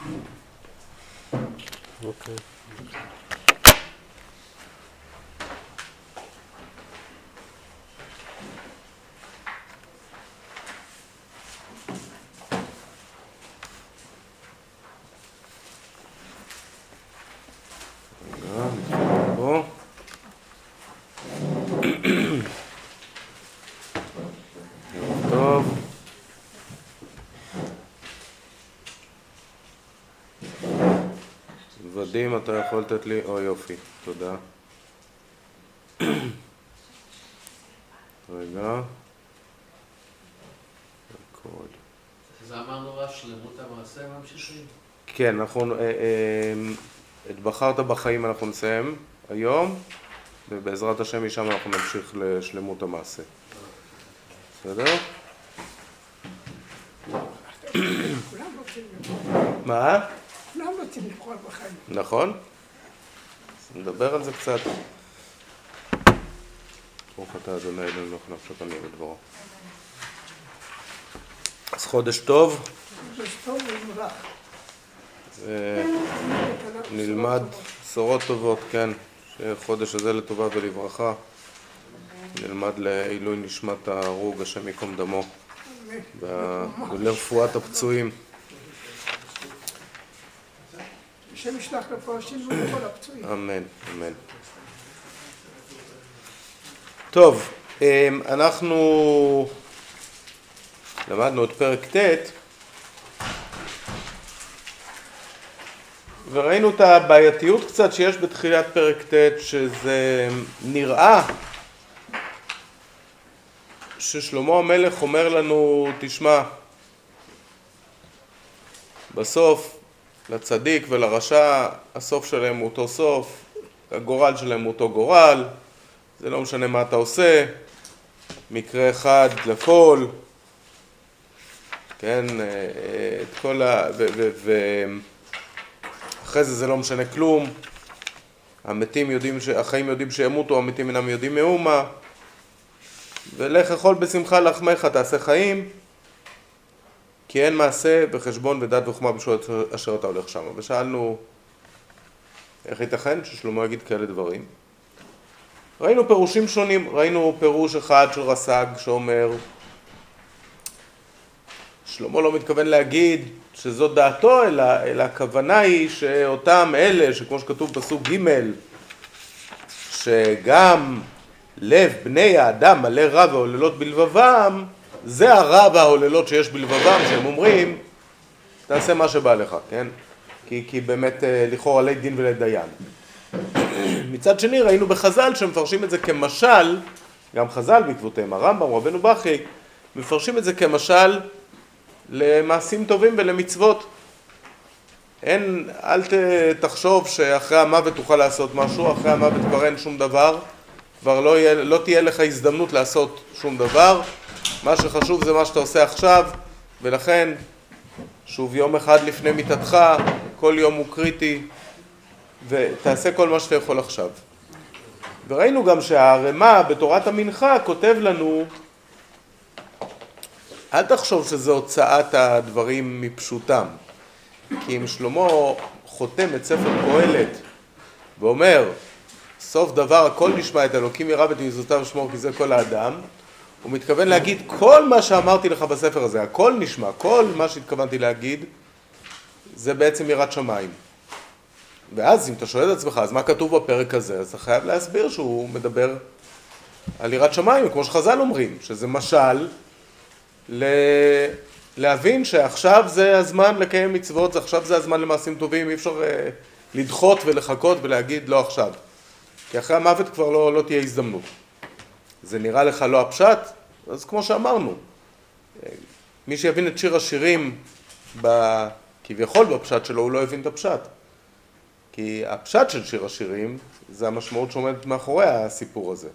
אוקיי. טוב. ודים, אתה יכול לתת לי? או יופי, תודה. רגע. אז אמרנו רק שלמות המעשה ממשיכים? כן, אנחנו, את בחרת בחיים אנחנו נסיים היום, ובעזרת השם משם אנחנו נמשיך לשלמות המעשה. בסדר? מה? כולם רוצים לבחור בחיים. נכון? אז נדבר על זה קצת. ברוך אתה אדוני אלוהינו מלך נפשך אני בדברו. אז חודש טוב. חודש טוב ומבורך. נלמד בשורות טובות, כן. שחודש הזה לטובה ולברכה. נלמד לעילוי נשמת ההרוג, השם יקום דמו. ולרפואת הפצועים. השם ישלח לפה השם ולכל הפצועים. אמן, אמן. טוב, אנחנו למדנו את פרק ט' וראינו את הבעייתיות קצת שיש בתחילת פרק ט', שזה נראה ששלמה המלך אומר לנו, תשמע, בסוף לצדיק ולרשע הסוף שלהם הוא אותו סוף, הגורל שלהם הוא אותו גורל, זה לא משנה מה אתה עושה, מקרה אחד לכל, כן, את כל אחרי זה לא משנה כלום, המתים יודעים, החיים יודעים שימותו, המתים אינם יודעים מאומה, ולך אכול בשמחה לחמך תעשה חיים, כי אין מעשה בחשבון ודת וחוכמה בשביל אשר אתה הולך שם. ושאלנו, איך ייתכן ששלמה יגיד כאלה דברים? ראינו פירושים שונים, ראינו פירוש אחד של רס"ג שאומר, שלמה לא מתכוון להגיד שזאת דעתו, אלא הכוונה היא שאותם אלה, שכמו שכתוב פסוק ג', שגם לב בני האדם מלא רע והוללות בלבבם, זה הרע וההוללות שיש בלבבם, שהם אומרים, תעשה מה שבא לך, כן? כי באמת לכאורה עלי דין ולדיין. מצד שני ראינו בחז"ל שמפרשים את זה כמשל, גם חז"ל בעקבותיהם, הרמב"ם, רבנו בכי, מפרשים את זה כמשל למעשים טובים ולמצוות. אל תחשוב שאחרי המוות תוכל לעשות משהו, אחרי המוות כבר אין שום דבר, כבר לא תהיה לך הזדמנות לעשות שום דבר, מה שחשוב זה מה שאתה עושה עכשיו, ולכן שוב יום אחד לפני מיתתך, כל יום הוא קריטי, ותעשה כל מה שאתה יכול עכשיו. וראינו גם שהרמ"א בתורת המנחה כותב לנו, אל תחשוב שזה הוצאת הדברים מפשוטם, כי אם שלמה חותם את ספר קהלת ואומר, סוף דבר הכל נשמע את אלוקים ירא ואת מצוותיו ושמור כי זה כל האדם, הוא מתכוון להגיד כל מה שאמרתי לך בספר הזה, הכל נשמע, כל מה שהתכוונתי להגיד, זה בעצם יראת שמיים. ואז אם אתה שואל את עצמך, אז מה כתוב בפרק הזה? אז אתה חייב להסביר שהוא מדבר על יראת שמיים, כמו שחז"ל אומרים, שזה משל להבין שעכשיו זה הזמן לקיים מצוות, עכשיו זה הזמן למעשים טובים, אי אפשר לדחות ולחכות ולהגיד לא עכשיו. כי אחרי המוות כבר לא תהיה הזדמנות. זה נראה לך לא הפשט? אז כמו שאמרנו, מי שיבין את שיר השירים כביכול בפשט שלו, הוא לא הבין את הפשט. כי הפשט של שיר השירים זה המשמעות שעומדת מאחורי הסיפור הזה.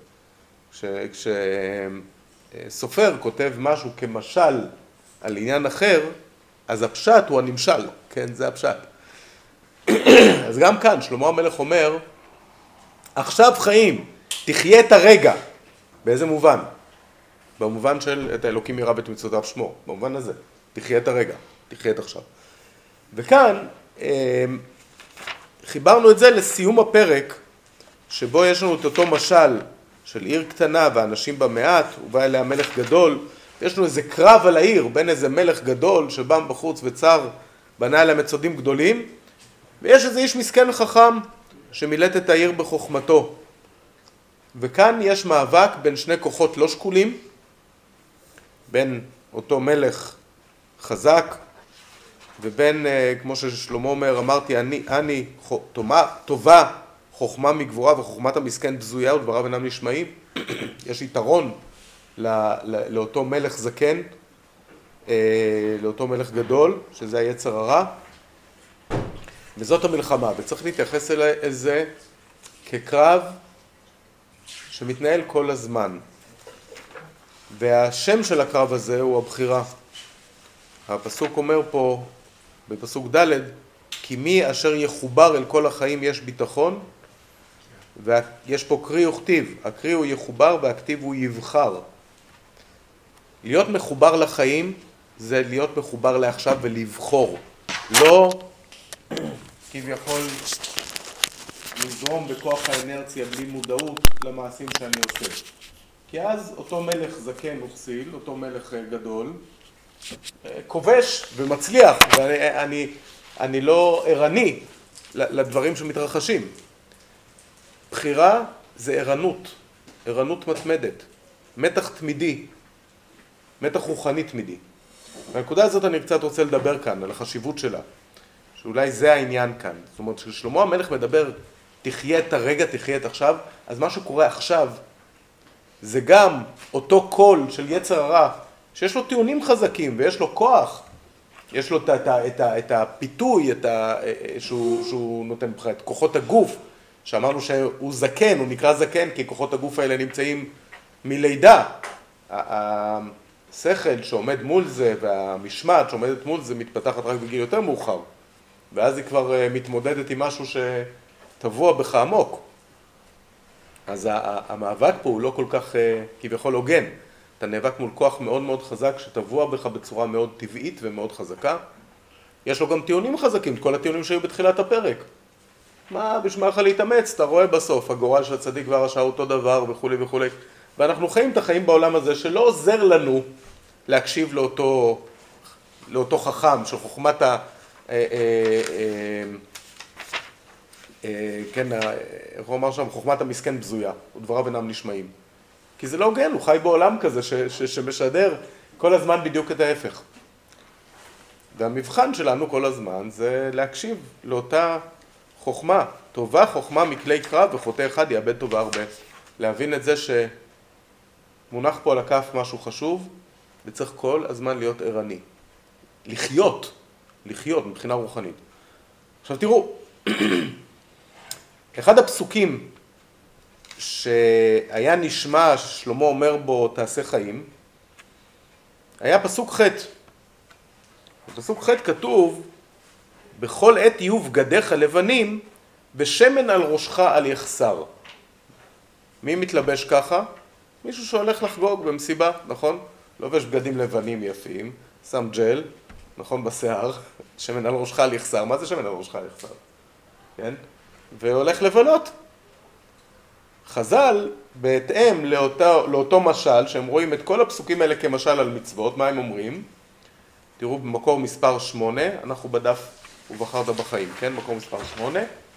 כשסופר כותב משהו כמשל על עניין אחר, אז הפשט הוא הנמשל, כן? זה הפשט. אז גם כאן שלמה המלך אומר, עכשיו חיים, תחיה את הרגע. באיזה מובן? במובן של את האלוקים ירא ואת מצוותיו שמור. במובן הזה, תחיה את הרגע, תחיה את עכשיו. וכאן חיברנו את זה לסיום הפרק, שבו יש לנו את אותו משל של עיר קטנה ואנשים בה מעט, ובא אליה מלך גדול, ויש לנו איזה קרב על העיר בין איזה מלך גדול שבא בחוץ וצר, בנה עליה מצודים גדולים, ויש איזה איש מסכן וחכם שמילט את העיר בחוכמתו. וכאן יש מאבק בין שני כוחות לא שקולים, בין אותו מלך חזק, ובין, כמו ששלמה אומר, אמרתי, אני טובה חוכמה מגבורה וחוכמת המסכן בזויה ודבריו אינם נשמעים. יש יתרון לאותו מלך זקן, לאותו מלך גדול, שזה היצר הרע, וזאת המלחמה, וצריך להתייחס אל זה כקרב שמתנהל כל הזמן. והשם של הקרב הזה הוא הבחירה. הפסוק אומר פה, בפסוק ד', כי מי אשר יחובר אל כל החיים יש ביטחון, ויש פה קרי וכתיב, הקרי הוא יחובר והכתיב הוא יבחר. להיות מחובר לחיים זה להיות מחובר לעכשיו ולבחור. לא כביכול לזרום בכוח האנרציה בלי מודעות למעשים שאני עושה. כי אז אותו מלך זקן וכסיל, אותו מלך גדול, כובש ומצליח, ואני לא ערני לדברים שמתרחשים. בחירה זה ערנות, ערנות מתמדת, מתח תמידי, מתח רוחני תמידי. והנקודה הזאת אני קצת רוצה לדבר כאן, על החשיבות שלה, שאולי זה העניין כאן. זאת אומרת, כששלמה המלך מדבר, תחיה את הרגע, תחיה את עכשיו, אז מה שקורה עכשיו, זה גם אותו קול של יצר הרע, שיש לו טיעונים חזקים ויש לו כוח, יש לו את הפיתוי שהוא נותן בך, את כוחות הגוף, שאמרנו שהוא זקן, הוא נקרא זקן כי כוחות הגוף האלה נמצאים מלידה. השכל שעומד מול זה והמשמעת שעומדת מול זה מתפתחת רק בגיל יותר מאוחר, ואז היא כבר מתמודדת עם משהו שטבוע בך עמוק. אז המאבק פה הוא לא כל כך כביכול הוגן. אתה נאבק מול כוח מאוד מאוד חזק שטבוע בך בצורה מאוד טבעית ומאוד חזקה. יש לו גם טיעונים חזקים, כל הטיעונים שהיו בתחילת הפרק. מה בשביל לך להתאמץ? אתה רואה בסוף, הגורל של הצדיק והרשע אותו דבר וכו' וכו'. ואנחנו חיים את החיים בעולם הזה שלא עוזר לנו להקשיב לאותו חכם של חוכמת כן, איך הוא אמר שם? חוכמת המסכן בזויה, ודבריו אינם נשמעים. כי זה לא הוגן, הוא חי בעולם כזה שמשדר כל הזמן בדיוק את ההפך. והמבחן שלנו כל הזמן זה להקשיב לאותה חוכמה, טובה חוכמה מכלי קרב וחוטא אחד יאבד טובה הרבה. להבין את זה שמונח פה על הכף משהו חשוב, וצריך כל הזמן להיות ערני. לחיות מבחינה רוחנית. עכשיו תראו, אחד הפסוקים שהיה נשמע ששלמה אומר בו תעשה חיים, היה פסוק ח'. בפסוק ח' כתוב, בכל עת יהיו בגדיך לבנים, ושמן על ראשך אל יחסר. מי מתלבש ככה? מישהו שהולך לחגוג במסיבה, נכון? לובש בגדים לבנים יפים, שם ג'ל, נכון, בשיער, שמן על ראשך אל יחסר. מה זה שמן על ראשך אל יחסר? כן? והולך לבלות. חז"ל, בהתאם לאותו משל, שהם רואים את כל הפסוקים האלה כמשל על מצוות, מה הם אומרים? תראו במקור מספר 8, אנחנו בדף ובחרת בחיים, כן? מקור מספר 8.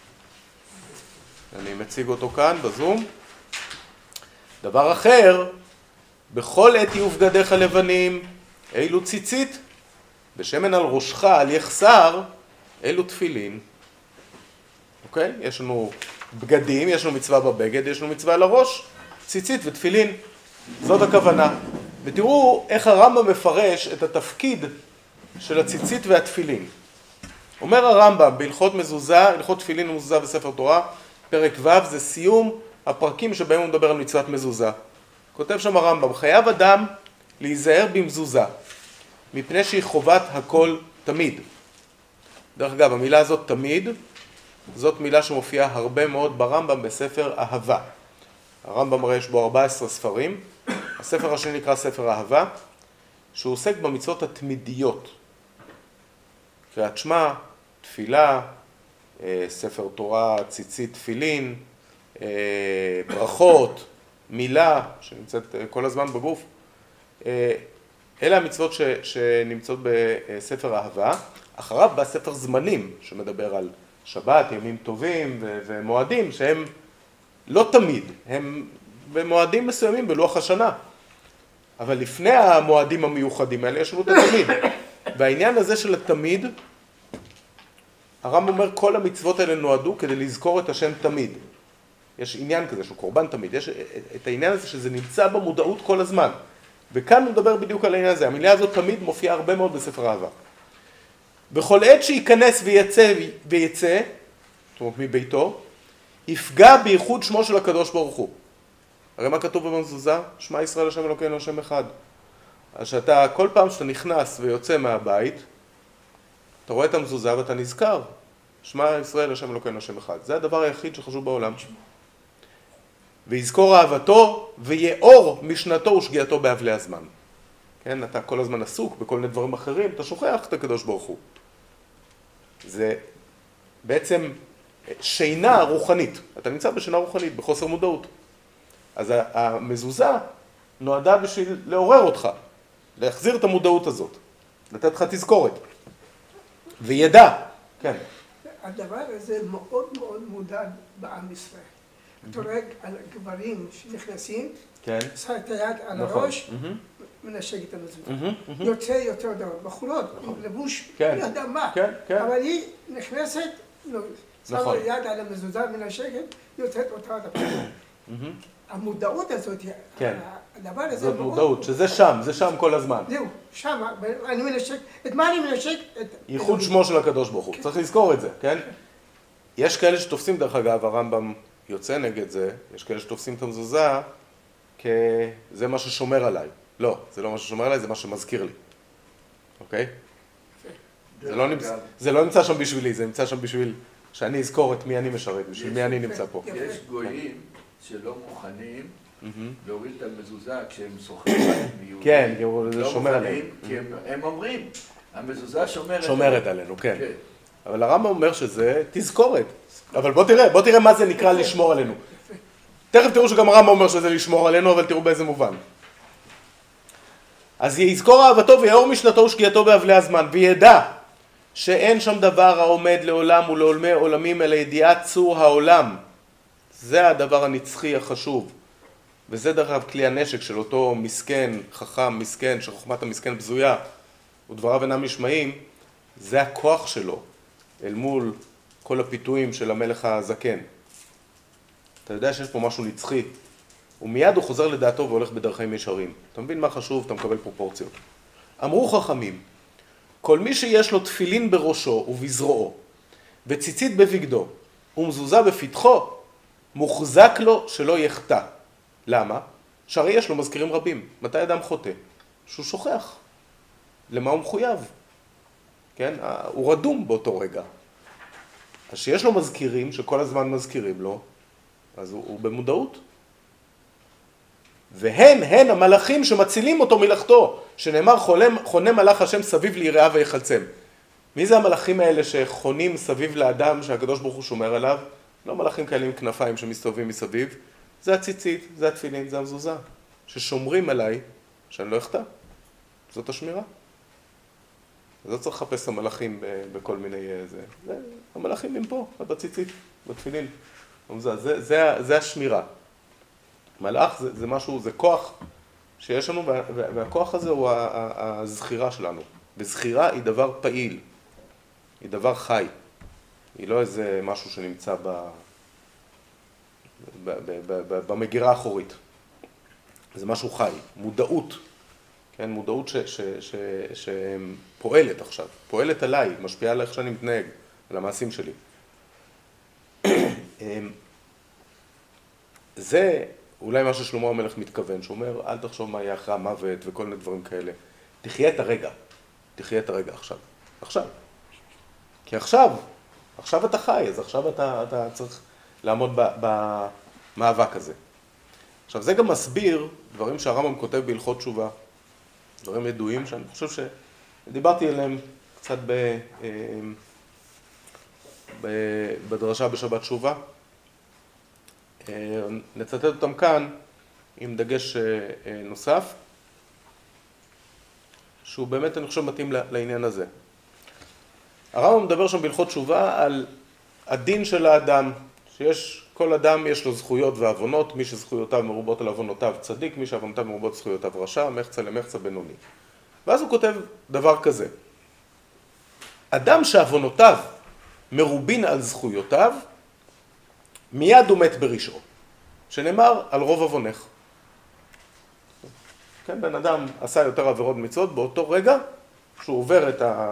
אני מציג אותו כאן בזום. דבר אחר, בכל עת יהיו בגדיך לבנים, אילו ציצית, בשמן על ראשך אל יחסר, אילו תפילין. אוקיי? יש לנו בגדים, יש לנו מצווה בבגד, יש לנו מצווה על הראש, ציצית ותפילין. זאת הכוונה. ותראו איך הרמב"ם מפרש את התפקיד של הציצית והתפילין. אומר הרמב"ם בהלכות מזוזה, הלכות תפילין ומזוזה בספר תורה, פרק ו', זה סיום הפרקים שבהם הוא מדבר על מצוות מזוזה. כותב שם הרמב"ם, חייב אדם להיזהר במזוזה, מפני שהיא חובת הכל תמיד. דרך אגב, המילה הזאת תמיד, זאת מילה שמופיעה הרבה מאוד ברמב"ם בספר אהבה. הרמב"ם הרי יש בו 14 ספרים. הספר השני נקרא ספר אהבה, שהוא עוסק במצוות התמידיות. קריאת שמע, תפילה, ספר תורה, ציצית, תפילין, ברכות, מילה, שנמצאת כל הזמן בגוף. אלה המצוות שנמצאות בספר אהבה. אחריו בא ספר זמנים, שמדבר על שבת, ימים טובים ומועדים, שהם לא תמיד, הם במועדים מסוימים בלוח השנה. אבל לפני המועדים המיוחדים האלה יש לנו את התמיד. והעניין הזה של התמיד, הרמב"ם אומר, כל המצוות האלה נועדו כדי לזכור את השם תמיד. יש עניין כזה שהוא קורבן תמיד, יש את העניין הזה שזה נמצא במודעות כל הזמן. וכאן הוא מדבר בדיוק על העניין הזה. המילה הזאת תמיד מופיעה הרבה מאוד בספר אהבה. בכל עת שייכנס ויצא, זאת אומרת מביתו, יפגע בייחוד שמו של הקדוש ברוך הוא. הרי מה כתוב במזוזה? שמע ישראל השם אלוקינו השם אחד. אז שאתה, כל פעם שאתה נכנס ויוצא מהבית, אתה רואה את המזוזה ואתה נזכר. שמע ישראל השם אלוקינו השם אחד. זה הדבר היחיד שחשוב בעולם. ויזכור אהבתו ויאור משנתו ושגיאתו באבלי הזמן. כן, אתה כל הזמן עסוק בכל מיני דברים אחרים, אתה שוכח את הקדוש ברוך הוא. זה בעצם שינה רוחנית. אתה נמצא בשינה רוחנית, בחוסר מודעות. אז המזוזה נועדה בשביל לעורר אותך, להחזיר את המודעות הזאת, לתת לך תזכורת. וידע, כן. הדבר הזה מאוד מאוד מודע בעם ישראל. אתה רואה על גברים שנכנסים, שם את היד על הראש, מנשק את המזוזה. יוצא יותר דבר. בחורות, עם לבוש, לא יודע מה. אבל היא נכנסת, שמה יד על המזוזה, מנשקת, יוצאת אותה עד הפעם. המודעות הזאת, הדבר הזה... זאת מודעות, שזה שם, זה שם כל הזמן. זהו, שם, אני מנשק, את מה אני מנשק? ייחוד שמו של הקדוש ברוך הוא, צריך לזכור את זה, כן? יש כאלה שתופסים, דרך אגב, הרמב"ם יוצא נגד זה, יש כאלה שתופסים את המזוזה כזה מה ששומר עליי. לא, זה לא מה ששומר עליי, זה מה שמזכיר לי. אוקיי? זה לא נמצא שם בשבילי, זה נמצא שם בשביל שאני אזכור את מי אני משרת, בשביל מי אני נמצא פה. יש גויים שלא מוכנים להוריד את המזוזה כשהם שוחרים עליהם מיהודים. כן, זה שומר עליהם. כי הם אומרים, המזוזה שומרת עלינו, כן. אבל הרמב"ם אומר שזה תזכורת. אבל בוא תראה מה זה נקרא לשמור עלינו. תכף תראו שגם הרמב"ם אומר שזה לשמור עלינו, אבל תראו באיזה מובן. אז יזכור אהבתו ויאור משנתו ושגיאתו באבלי הזמן, וידע שאין שם דבר העומד לעולם ולעולמי עולמים אלא ידיעת צור העולם. זה הדבר הנצחי החשוב. וזה דרך אגב כלי הנשק של אותו מסכן, חכם, מסכן, שחוכמת המסכן בזויה, ודבריו אינם נשמעים, זה הכוח שלו אל מול כל הפיתויים של המלך הזקן. אתה יודע שיש פה משהו נצחי, ומיד הוא חוזר לדעתו והולך בדרכי ישרים. אתה מבין מה חשוב? אתה מקבל פרופורציות. אמרו חכמים, כל מי שיש לו תפילין בראשו ובזרועו, וציצית בבגדו, ומזוזה בפתחו, מוחזק לו שלא יחטא. למה? שהרי יש לו מזכירים רבים. מתי אדם חוטא? שהוא שוכח. למה הוא מחויב? כן? הוא רדום באותו רגע. אז שיש לו מזכירים, שכל הזמן מזכירים לו, אז הוא במודעות. והן המלאכים שמצילים אותו מלאכתו, שנאמר חונה מלאך השם סביב ליראיו ויחלצם. מי זה המלאכים האלה שחונים סביב לאדם שהקדוש ברוך הוא שומר עליו? לא מלאכים כאלה עם כנפיים שמסתובבים מסביב, זה הציצית, זה התפילין, זה המזוזה, ששומרים עליי שאני לא אחטא. זאת השמירה. אז לא צריך לחפש המלאכים בכל מיני... המלאכים הם פה, בציצית, בתפילין. זה השמירה. מלאך זה משהו, זה כוח שיש לנו, והכוח הזה הוא הזכירה שלנו. וזכירה היא דבר פעיל, היא דבר חי. היא לא איזה משהו שנמצא במגירה האחורית. זה משהו חי, מודעות. כן, מודעות שפועלת עכשיו, פועלת עליי, משפיעה על איך שאני מתנהג, על המעשים שלי. זה אולי מה ששלמה המלך מתכוון, שאומר, אל תחשוב מה יהיה אחרי המוות וכל מיני דברים כאלה. תחיה את הרגע, תחיה את הרגע עכשיו. עכשיו. כי עכשיו אתה חי, אז עכשיו אתה צריך לעמוד במאבק הזה. עכשיו, זה גם מסביר דברים שהרמב"ם כותב בהלכות תשובה, דברים ידועים שאני חושב שדיברתי עליהם קצת בדרשה בשבת תשובה. נצטט אותם כאן עם דגש נוסף, שהוא באמת, אני חושב, מתאים לעניין הזה. הרמב"ם מדבר שם בהלכות תשובה על הדין של האדם, שיש, כל אדם יש לו זכויות ועוונות, מי שזכויותיו מרובות על עוונותיו צדיק, מי שעוונותיו מרובות זכויותיו רשע, מחצה למחצה בינוני. ואז הוא כותב דבר כזה: אדם שעוונותיו מרובין על זכויותיו, מיד הוא מת ברשעו, שנאמר על רוב עוונך. כן, בן אדם עשה יותר עבירות מצוות, באותו רגע שהוא עובר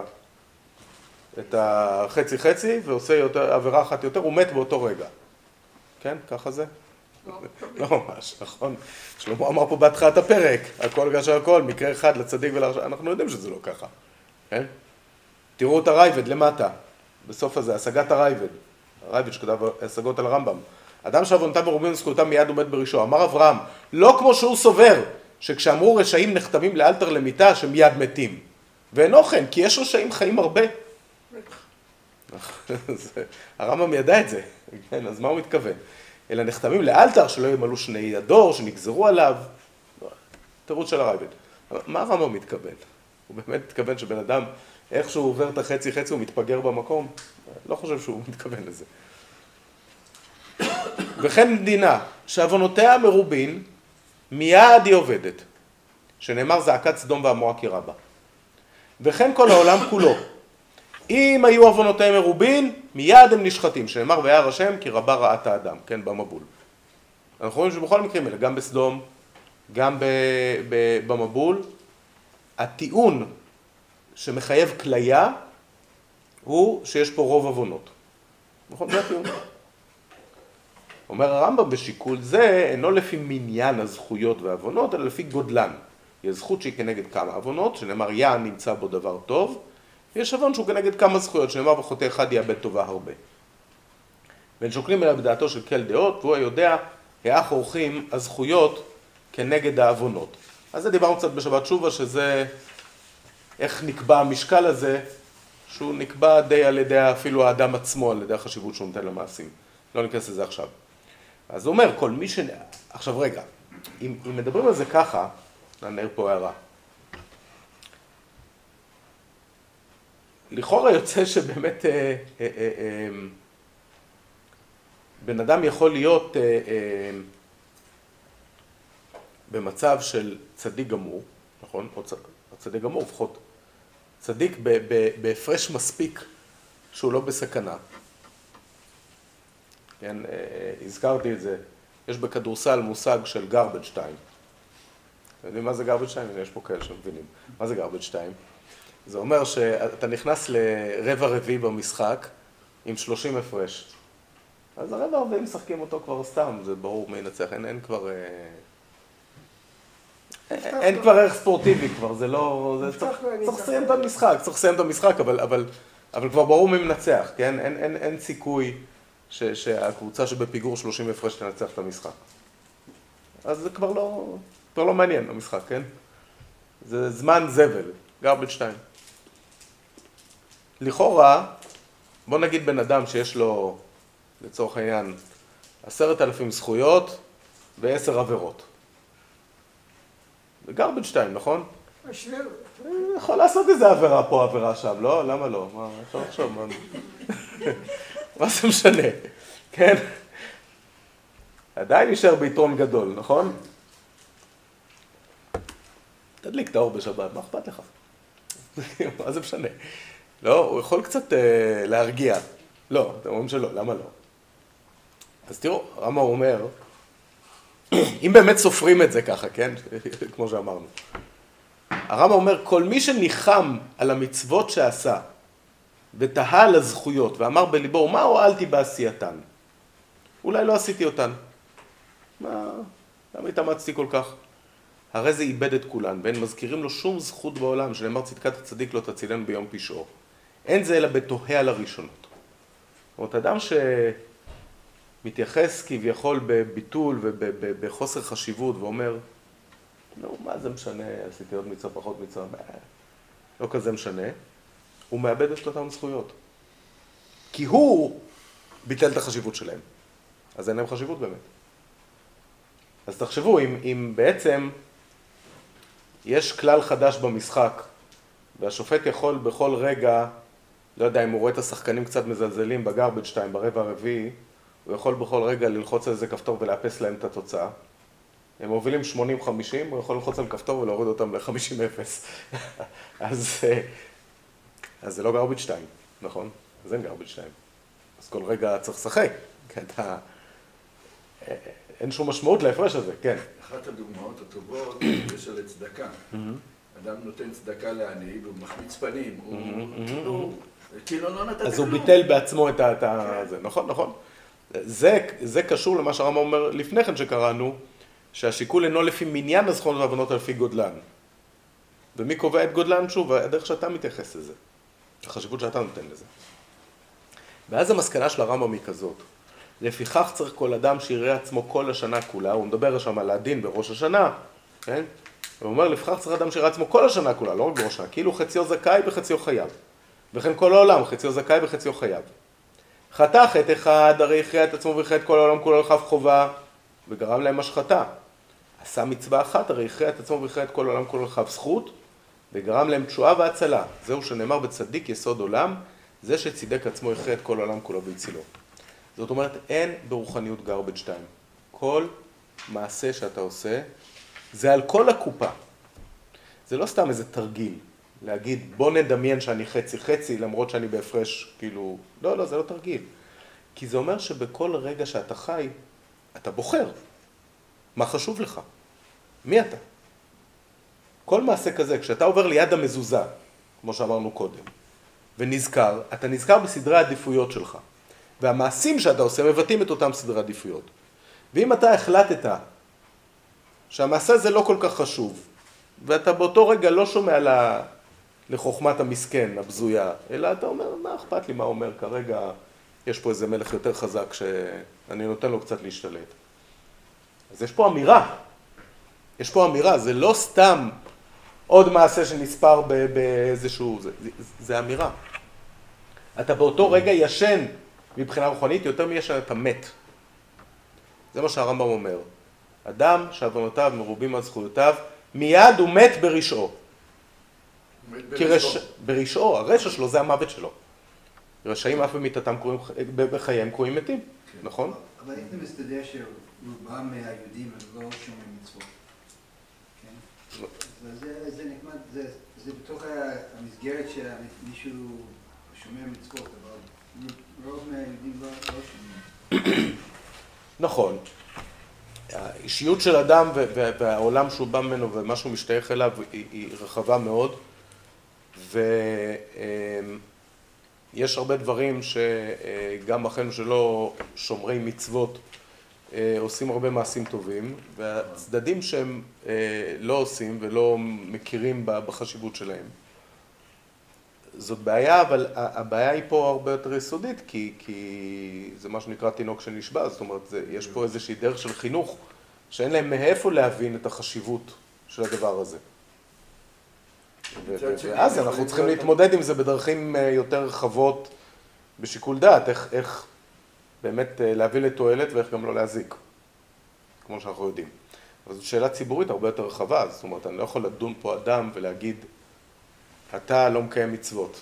את החצי חצי ועושה יותר, עבירה אחת יותר, הוא מת באותו רגע. כן, ככה זה? לא ממש, נכון. שלמה אמר פה בהתחלת הפרק, הכל גשר הכל, מקרה אחד לצדיק ולרשע, אנחנו יודעים שזה לא ככה. כן? תראו את הרייבד למטה, בסוף הזה, השגת הרייבד. הרייבד שכתב השגות על הרמב"ם. אדם שעוונותיו מרובים על זכויותיו מיד הוא מת ברשעו. אמר אברהם, לא כמו שהוא סובר, שכשאמרו רשעים נחתמים לאלתר למיתה שמיד מתים. ואינו כן, כי יש רשעים חיים הרבה. הרמב"ם ידע את זה, כן, אז מה הוא מתכוון? אלא נחתמים לאלתר שלא ימלאו שני הדור, שנגזרו עליו. תירוץ של הרייבד. מה הרמב"ם מתכוון? הוא באמת מתכוון שבן אדם, איך שהוא עובר את החצי חצי הוא מתפגר במקום? לא חושב שהוא מתכוון לזה. וכן מדינה שעוונותיה מרובין, מיד היא עובדת, שנאמר זעקת סדום ועמורה כי רבה. וכן כל העולם כולו, אם היו עוונותיהם מרובין, מיד הם נשחטים, שנאמר וירא השם כי רבה רעת האדם, כן, במבול. אנחנו רואים שבכל המקרים האלה, גם בסדום, גם במבול, הטיעון שמחייב כליה הוא שיש פה רוב עוונות. נכון? זה הטיעון. אומר הרמב"ם, בשיקול זה אינו לפי מניין הזכויות והעוונות, אלא לפי גודלן. יש זכות שהיא כנגד כמה עוונות, שנאמר יען נמצא בו דבר טוב, ויש עוון שהוא כנגד כמה זכויות, שנאמר וחוטא אחד יאבד טובה הרבה. והם שוקלים אליה בדעתו של כל דעות, והוא יודע, האח עורכים הזכויות כנגד העוונות. אז זה דיברנו קצת בשבת תשובה, שזה איך נקבע המשקל הזה, שהוא נקבע די על ידי אפילו האדם עצמו, על ידי החשיבות שהוא נותן למעשים. לא ניכנס לזה עכשיו. אז הוא אומר, כל מי ש... עכשיו רגע, אם מדברים על זה ככה, נעיר פה הערה. לכאורה יוצא שבאמת בן אדם יכול להיות במצב של צדיק גמור, נכון? או צדיק גמור, לפחות צדיק בהפרש מספיק שהוא לא בסכנה. כן, הזכרתי את זה. יש בכדורסל מושג של garbage time. אתם יודעים מה זה garbage time? יש פה כאלה שמבינים. מה זה garbage time? זה אומר שאתה נכנס לרבע רביעי במשחק עם 30 הפרש. אז הרבע הרביעי משחקים אותו כבר סתם, זה ברור מי ינצח. אין כבר ערך ספורטיבי כבר, זה לא... צריך לסיים את המשחק, אבל כבר ברור מי מנצח, כן? אין סיכוי שהקבוצה שבפיגור 30 הפרש תנצח את המשחק. אז זה כבר לא מעניין המשחק, כן? זה זמן זבל, garbage time. לכאורה, בוא נגיד בן אדם שיש לו, לצורך העניין, 10,000 זכויות ו10 עבירות. זה garbage time, נכון? יכול לעשות איזה עבירה פה, עבירה שם, לא? למה לא? מה, אפשר לחשוב, מה זה משנה? כן? עדיין נשאר ביתרון גדול, נכון? תדליק את האור בשבת, מה אכפת לך? מה זה משנה? לא, הוא יכול קצת להרגיע. לא, אתם אומרים שלא, למה לא? אז תראו, רמב"ם אומר, אם באמת סופרים את זה ככה, כן? כמו שאמרנו. הרמב"ם אומר, כל מי שניחם על המצוות שעשה, ותהה על הזכויות, ואמר בליבו, מה הועלתי בעשייתן? אולי לא עשיתי אותן. למה התאמצתי כל כך? הרי זה איבד את כולן, ואין מזכירים לו שום זכות בעולם, שנאמר צדקת הצדיק לא תצילנו ביום פשעו. אין זה אלא בתוהה על הראשונות. זאת אומרת, אדם שמתייחס כביכול בביטול ובחוסר חשיבות, ואומר, נו, מה זה משנה, עשיתי עוד מצווה, פחות מצווה, לא כזה משנה, הוא מאבד את אותם זכויות. כי הוא ביטל את החשיבות שלהם. אז אין להם חשיבות באמת. אז תחשבו, אם בעצם יש כלל חדש במשחק, והשופט יכול בכל רגע, לא יודע אם הוא רואה את השחקנים קצת מזלזלים בגרבג' טיים, ברבע הרביעי, הוא יכול בכל רגע ללחוץ על איזה כפתור ולאפס להם את התוצאה. הם מובילים 80-50, הוא יכול ללחוץ על כפתור ולהוריד אותם ל-50-0. אז זה לא גרבג' טיים, נכון? אז אין גרבג' טיים. אז כל רגע צריך לשחק. אין שום משמעות להפרש הזה, כן. אחת הדוגמאות הטובות יש על צדקה. אדם נותן צדקה לעני, והוא מחמיץ פנים, הוא כאילו לא נתן כלום. אז הוא ביטל בעצמו את זה, נכון, נכון. זה קשור למה שהרמב"ם אומר לפני כן שקראנו, שהשיקול אינו לפי מניין הזכויות והבנות, אלא לפי גודלן. ומי קובע את גודלן? שוב, הדרך שאתה מתייחס לזה. החשיבות שאתה נותן לזה. ואז המסקנה של הרמב"ם היא כזאת. לפיכך צריך כל אדם שיראה עצמו כל השנה כולה, הוא מדבר שם על הדין בראש השנה, כן? הוא אומר, לפיכך צריך אדם שיראה עצמו כל השנה כולה, לא רק בראש השנה, כאילו חציו זכאי וחציו חייב. וכן כל העולם, חציו זכאי וחציו חייב. חטא חטא אחד, הרי הכריע את עצמו וכריע את כל העולם כולו לכף חובה, וגרם להם השחתה. עשה מצווה אחת, הרי הכריע את עצמו וכריע את כל העולם כולו לכף זכות, וגרם להם תשועה והצלה. זהו שנאמר בצדיק יסוד עולם, זה שצידק עצמו הכריע את כל העולם כולו והצילו. זאת אומרת, אין ברוחניות garbage time. כל מעשה שאתה עושה, זה על כל הקופה. זה לא סתם איזה תרגיל, להגיד, בוא נדמיין שאני חצי-חצי, למרות שאני בהפרש, כאילו, לא, זה לא תרגיל. כי זה אומר שבכל רגע שאתה חי, אתה בוחר. מה חשוב לך? מי אתה? כל מעשה כזה, כשאתה עובר ליד המזוזה, כמו שאמרנו קודם, ונזכר, אתה נזכר בסדרי העדיפויות שלך. והמעשים שאתה עושה מבטאים את אותם סדרי עדיפויות. ואם אתה החלטת שהמעשה הזה לא כל כך חשוב, ואתה באותו רגע לא שומע לחוכמת המסכן, הבזויה, אלא אתה אומר, מה אכפת לי מה אומר כרגע, יש פה איזה מלך יותר חזק שאני נותן לו קצת להשתלט. אז יש פה אמירה. יש פה אמירה, זה לא סתם עוד מעשה שנספר באיזשהו, זה אמירה. אתה באותו רגע ישן מבחינה רוחנית, יותר מישן אתה מת. זה מה שהרמב"ם אומר. אדם שעוונותיו מרובים על זכויותיו, מיד הוא מת ברשעו. ברשעו, הרשע שלו זה המוות שלו. רשעים אף במיתתם בחייהם קרויים מתים, נכון? אבל איך זה מסתדר שרובם מהיהודים הם לא שומרים מצוות? זה נחמד, זה בתוך המסגרת שמישהו שומר מצוות, אבל רוב מהיהודים לא שומרים. נכון. האישיות של אדם והעולם שהוא בא ממנו ומה שהוא משתייך אליו היא רחבה מאוד, ויש הרבה דברים שגם אחינו שלא שומרי מצוות עושים הרבה מעשים טובים, והצדדים שהם לא עושים ולא מכירים בחשיבות שלהם. זאת בעיה, אבל הבעיה היא פה הרבה יותר יסודית, כי זה מה שנקרא תינוק שנשבע, זאת אומרת, יש פה איזושהי דרך של חינוך, שאין להם מאיפה להבין את החשיבות של הדבר הזה. ואז אנחנו צריכים להתמודד עם זה בדרכים יותר רחבות בשיקול דעת, איך באמת להביא לתועלת ואיך גם לא להזיק, כמו שאנחנו יודעים. אבל זו שאלה ציבורית הרבה יותר רחבה, זאת אומרת, אני לא יכול לדון פה אדם ולהגיד, אתה לא מקיים מצוות.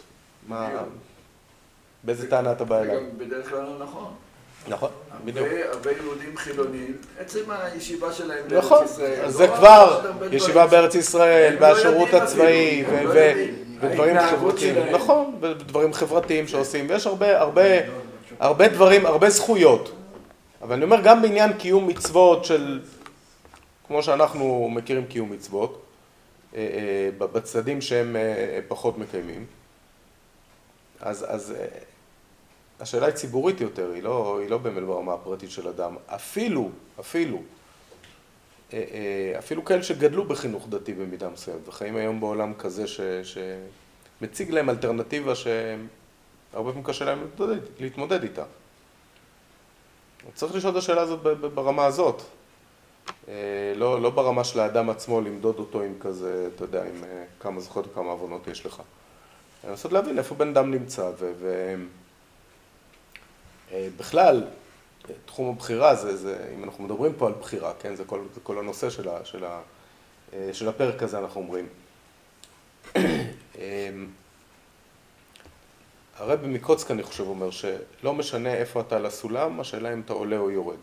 באיזה טענה אתה בא אליי? זה גם בדרך כלל לא נכון. נכון, בדיוק. הרבה יהודים חילונים, עצם הישיבה שלהם נכון, בארץ ישראל. זה כבר ישיבה בארץ ישראל, והשירות הצבאי, ודברים חברתיים. נכון, ודברים חברתיים שעושים, ויש הרבה דברים, הרבה זכויות. אבל אני אומר, גם בעניין קיום מצוות של, כמו שאנחנו מכירים קיום מצוות, בצדדים שהם פחות מקיימים, אז השאלה היא ציבורית יותר, היא לא באמת ברמה הפרטית של אדם. אפילו כאלה שגדלו בחינוך דתי במידה מסוימת, וחיים היום בעולם כזה שמציג להם אלטרנטיבה שהרבה פעמים קשה להם להתמודד איתה. צריך לשאול את השאלה הזאת ברמה הזאת. לא ברמה של האדם עצמו למדוד אותו עם כזה, אתה יודע, עם כמה זכויות וכמה עוונות יש לך. לנסות להבין איפה בן אדם נמצא, בכלל, תחום הבחירה, אם אנחנו מדברים פה על בחירה, כן? זה כל הנושא של הפרק הזה, אנחנו אומרים. הרבי מקוצק, אני חושב, אומר שלא משנה איפה אתה על הסולם, השאלה אם אתה עולה או יורד.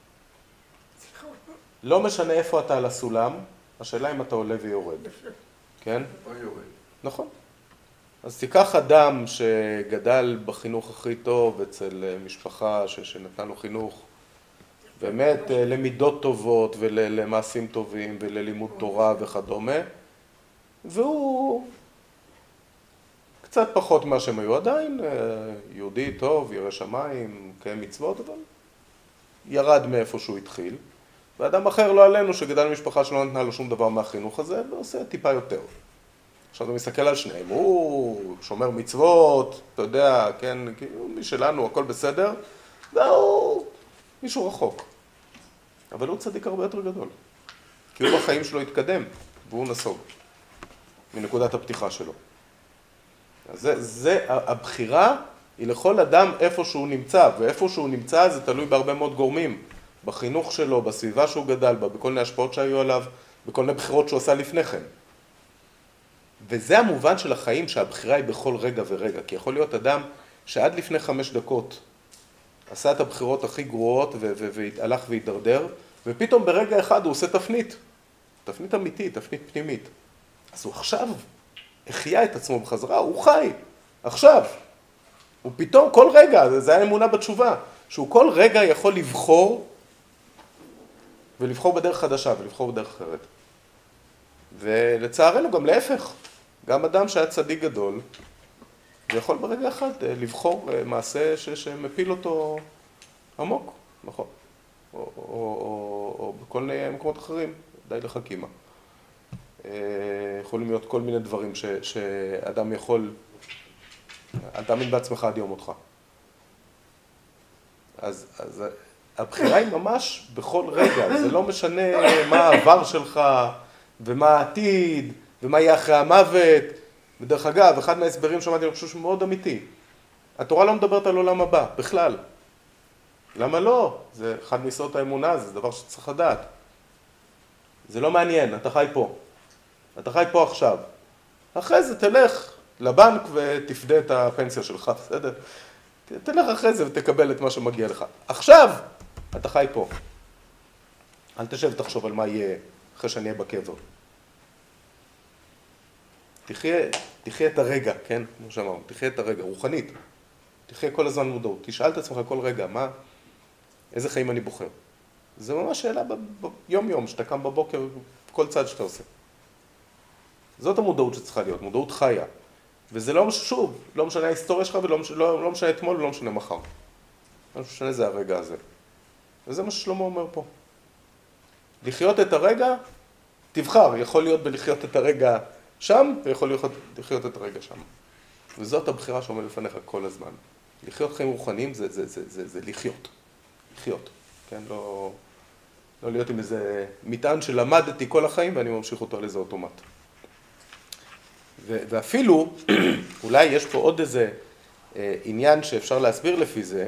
לא משנה איפה אתה על הסולם, השאלה אם אתה עולה ויורד. כן? או יורד. נכון. אז תיקח אדם שגדל בחינוך הכי טוב אצל משפחה שנתנה לו חינוך, באמת למידות טובות ולמעשים טובים וללימוד תורה וכדומה, והוא קצת פחות מה שהם היו עדיין, יהודי טוב, ירא שמיים, קיים מצוות, אבל ירד מאיפה שהוא התחיל. ואדם אחר לא עלינו שגדל במשפחה שלא נתנה לו שום דבר מהחינוך הזה, ועושה טיפה יותר. עכשיו אתה מסתכל על שניהם, הוא שומר מצוות, אתה יודע, כן, מי שלנו, הכל בסדר, והוא מישהו רחוק. אבל הוא צדיק הרבה יותר גדול. כי הוא בחיים שלו התקדם, והוא נסוג מנקודת הפתיחה שלו. אז הבחירה היא לכל אדם איפה שהוא נמצא, ואיפה שהוא נמצא זה תלוי בהרבה מאוד גורמים. בחינוך שלו, בסביבה שהוא גדל בה, בכל מיני השפעות שהיו עליו, בכל מיני בחירות שהוא עשה לפני כן. וזה המובן של החיים שהבחירה היא בכל רגע ורגע. כי יכול להיות אדם שעד לפני 5 דקות עשה את הבחירות הכי גרועות והלך והתדרדר, ופתאום ברגע אחד הוא עושה תפנית. תפנית אמיתית, תפנית פנימית. אז הוא עכשיו החיה את עצמו בחזרה, הוא חי. עכשיו. הוא פתאום כל רגע, זה היה אמונה בתשובה, שהוא כל רגע יכול לבחור, ולבחור בדרך חדשה, ולבחור בדרך אחרת. ולצערנו גם להפך. גם אדם שהיה צדיק גדול, ויכול ברגע אחד לבחור מעשה שמפיל אותו עמוק, נכון? או בכל מיני מקומות אחרים, די לחכימה. יכולים להיות כל מיני דברים שאדם יכול, אל תאמין בעצמך עד יום אותך. אז הבחירה היא ממש בכל רגע, זה לא משנה מה העבר שלך ומה העתיד ומה יהיה אחרי המוות. ודרך אגב, אחד מההסברים שמעתי, אני חושב שהוא מאוד אמיתי. התורה לא מדברת על עולם הבא, בכלל. למה לא? זה אחד מיסודות האמונה, זה דבר שצריך לדעת. זה לא מעניין, אתה חי פה. אתה חי פה עכשיו. אחרי זה תלך לבנק ותפדה את הפנסיה שלך, בסדר? תלך אחרי זה ותקבל את מה שמגיע לך. עכשיו אתה חי פה. אל תשב ותחשוב על מה יהיה אחרי שאני אהיה בקבר. תחיה את הרגע, כן? כמו שאמרנו, תחיה את הרגע, רוחנית. תחיה כל הזמן מודעות. תשאל את עצמך כל רגע, איזה חיים אני בוחר? זה ממש שאלה ביום-יום, שאתה קם בבוקר, כל צעד שאתה עושה. זאת המודעות שצריכה להיות, מודעות חיה. וזה לא שוב, לא משנה ההיסטוריה שלך ולא משנה אתמול ולא משנה מחר. מה שמשנה זה הרגע הזה. וזה מה ששלמה אומר פה. לחיות את הרגע, תבחר, יכול להיות בלחיות את הרגע שם, ויכול לחיות את הרגע שם. וזאת הבחירה שעומד לפניך כל הזמן. לחיות חיים רוחניים זה לחיות. לחיות. כן, לא להיות עם איזה מטען שלמדתי כל החיים ואני ממשיך אותו על איזה אוטומט. ואפילו, אולי יש פה עוד איזה עניין שאפשר להסביר לפי זה.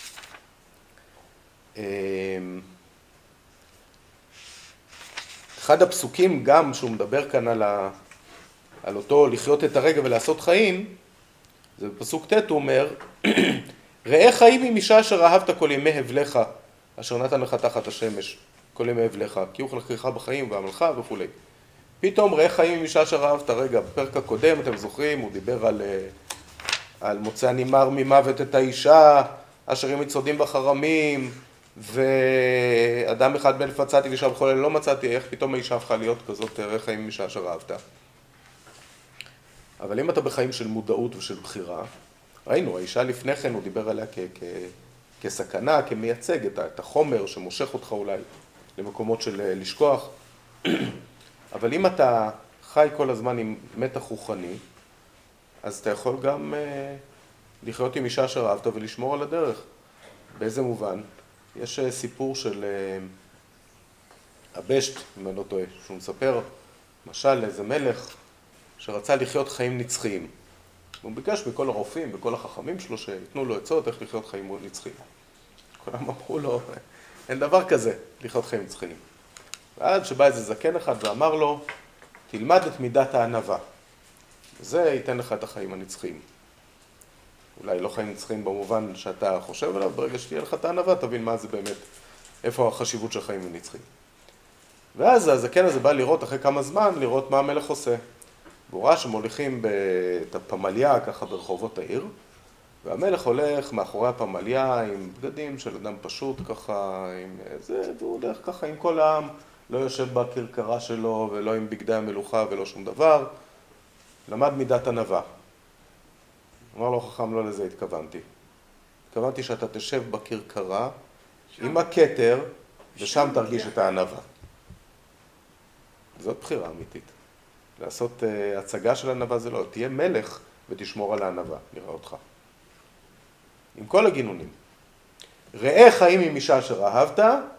אחד הפסוקים גם שהוא מדבר כאן על אותו לחיות את הרגע ולעשות חיים, זה בפסוק ט' הוא אומר, ראה חיים עם אישה אשר אהבת כל ימי הבלך, אשר נתן לך תחת השמש, כל ימי הבלך, כי הוא חלקך בחיים ועמלך וכו'. פתאום ראה חיים עם אישה אשר אהבת, רגע, בפרק הקודם, אתם זוכרים, הוא דיבר על מוצא נימר ממוות את האישה, אשר הם מצודים בחרמים, ואדם אחד באלף מצאתי ואישה בכל אלה לא מצאתי, איך פתאום האישה הפכה להיות כזאת, ראה חיים עם אישה אשר אהבת. אבל אם אתה בחיים של מודעות ושל בחירה, ראינו, האישה לפני כן הוא דיבר עליה כסכנה, כמייצג את החומר שמושך אותך אולי למקומות של לשכוח. אבל אם אתה חי כל הזמן עם מתח רוחני, אז אתה יכול גם לחיות עם אישה אשר אהבת ולשמור על הדרך. באיזה מובן? יש סיפור של הבשט, אם אני לא טועה, שהוא מספר, משל לאיזה מלך שרצה לחיות חיים נצחיים. הוא ביקש בכל הרופאים, בכל החכמים שלו, שיתנו לו עצות איך לחיות חיים נצחיים. כולם אמרו לו, אין דבר כזה, לחיות חיים נצחיים. ועד שבא איזה זקן אחד ואמר לו, תלמד את מידת הענווה. זה ייתן לך את החיים הנצחיים. אולי לא חיים נצחיים במובן שאתה חושב עליו, ברגע שתהיה לך את הענווה, תבין מה זה באמת, איפה החשיבות של חיים נצחיים. ואז הזקן הזה בא לראות אחרי כמה זמן, לראות מה המלך עושה. והוא ראה שמוליכים את הפמליה ככה ברחובות העיר, והמלך הולך מאחורי הפמליה עם בגדים של אדם פשוט ככה, והוא הולך ככה עם כל העם, לא יושב בכרכרה שלו ולא עם בגדי המלוכה ולא שום דבר. למד מידת ענווה. אמר לו חכם, לא לזה התכוונתי. התכוונתי שאתה תשב בכרכרה עם הכתר ושם תרגיש את הענווה. זאת בחירה אמיתית. לעשות הצגה של ענווה זה לא, תהיה מלך ותשמור על הענווה, נראה אותך. עם כל הגינונים. ראה חיים עם אישה אשר אהבת,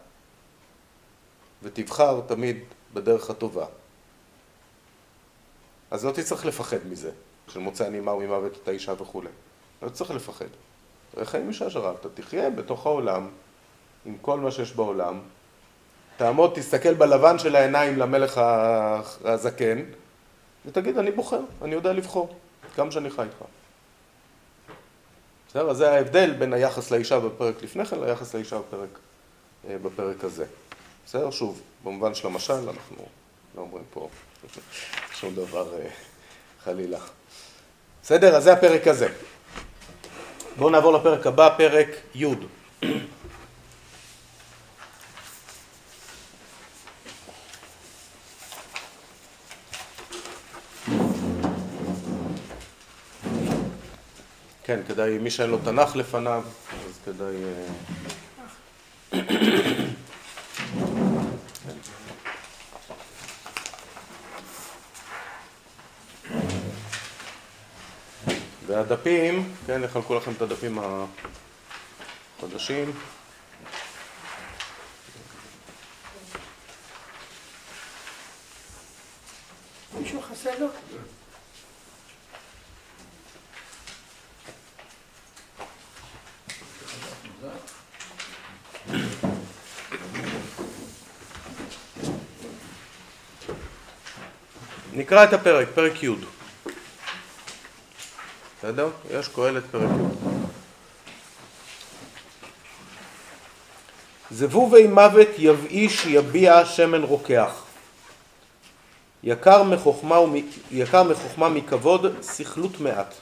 ותבחר תמיד בדרך הטובה. אז לא תצטרך לפחד מזה, של מוצא נימה וממוות את האישה וכו'. לא תצטרך לפחד. ראה חיים עם אישה אשר אהבת, תחיה בתוך העולם, עם כל מה שיש בעולם, תעמוד, תסתכל בלבן של העיניים למלך הזקן, ותגיד, אני בוחר, אני יודע לבחור, כמה שאני חי איתך. בסדר? אז זה ההבדל בין היחס לאישה בפרק לפני כן, ליחס לאישה בפרק הזה. בסדר? שוב, במובן של המשל, אנחנו לא אומרים פה שום דבר חלילה. בסדר? אז זה הפרק הזה. בואו נעבור לפרק הבא, פרק י'. כן, כדאי, מי שאין לו תנ"ך לפניו, אז כדאי... והדפים, כן, יחלקו לכם את הדפים החדשים. מישהו חסר לו? נקרא את הפרק, פרק י'. בסדר? יש קהלת פרק י'. זבובי מוות יבאיש יביע שמן רוקח. יקר מחוכמה מכבוד, סכלות מעט.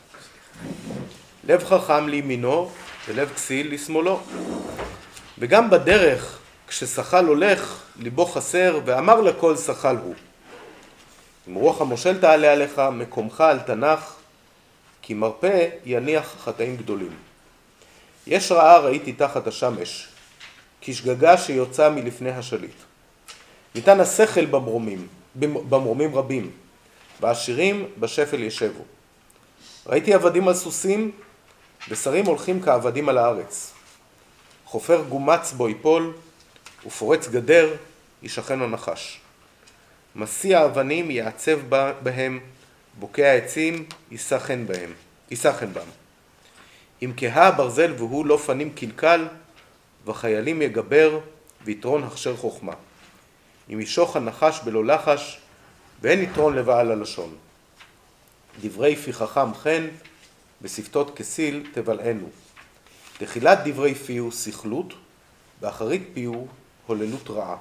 לב חכם לימינו ולב כסיל לשמאלו. וגם בדרך, כששכל הולך, ליבו חסר, ואמר לכל שכל הוא. אם רוח המושל תעלה עליך, מקומך על תנ"ך, כי מרפא יניח חטאים גדולים. יש רעה ראיתי תחת השמש, כשגגה שיוצא מלפני השליט. ניתן השכל במרומים רבים, והעשירים בשפל ישבו. ראיתי עבדים על סוסים, ושרים הולכים כעבדים על הארץ. חופר גומץ בו יפול, ופורץ גדר ישכן הנחש. מסיע אבנים יעצב בהם, בוקע עצים יסחן בם. אם כהה ברזל והוא לא פנים קלקל, וחיילים יגבר ויתרון הכשר חוכמה. אם ישוך הנחש בלא לחש, ואין יתרון לבעל הלשון. דברי פי חכם חן, בשפתות כסיל תבלענו. תחילת דברי פיהו סכלות, ואחרית פיהו הוללות רעה.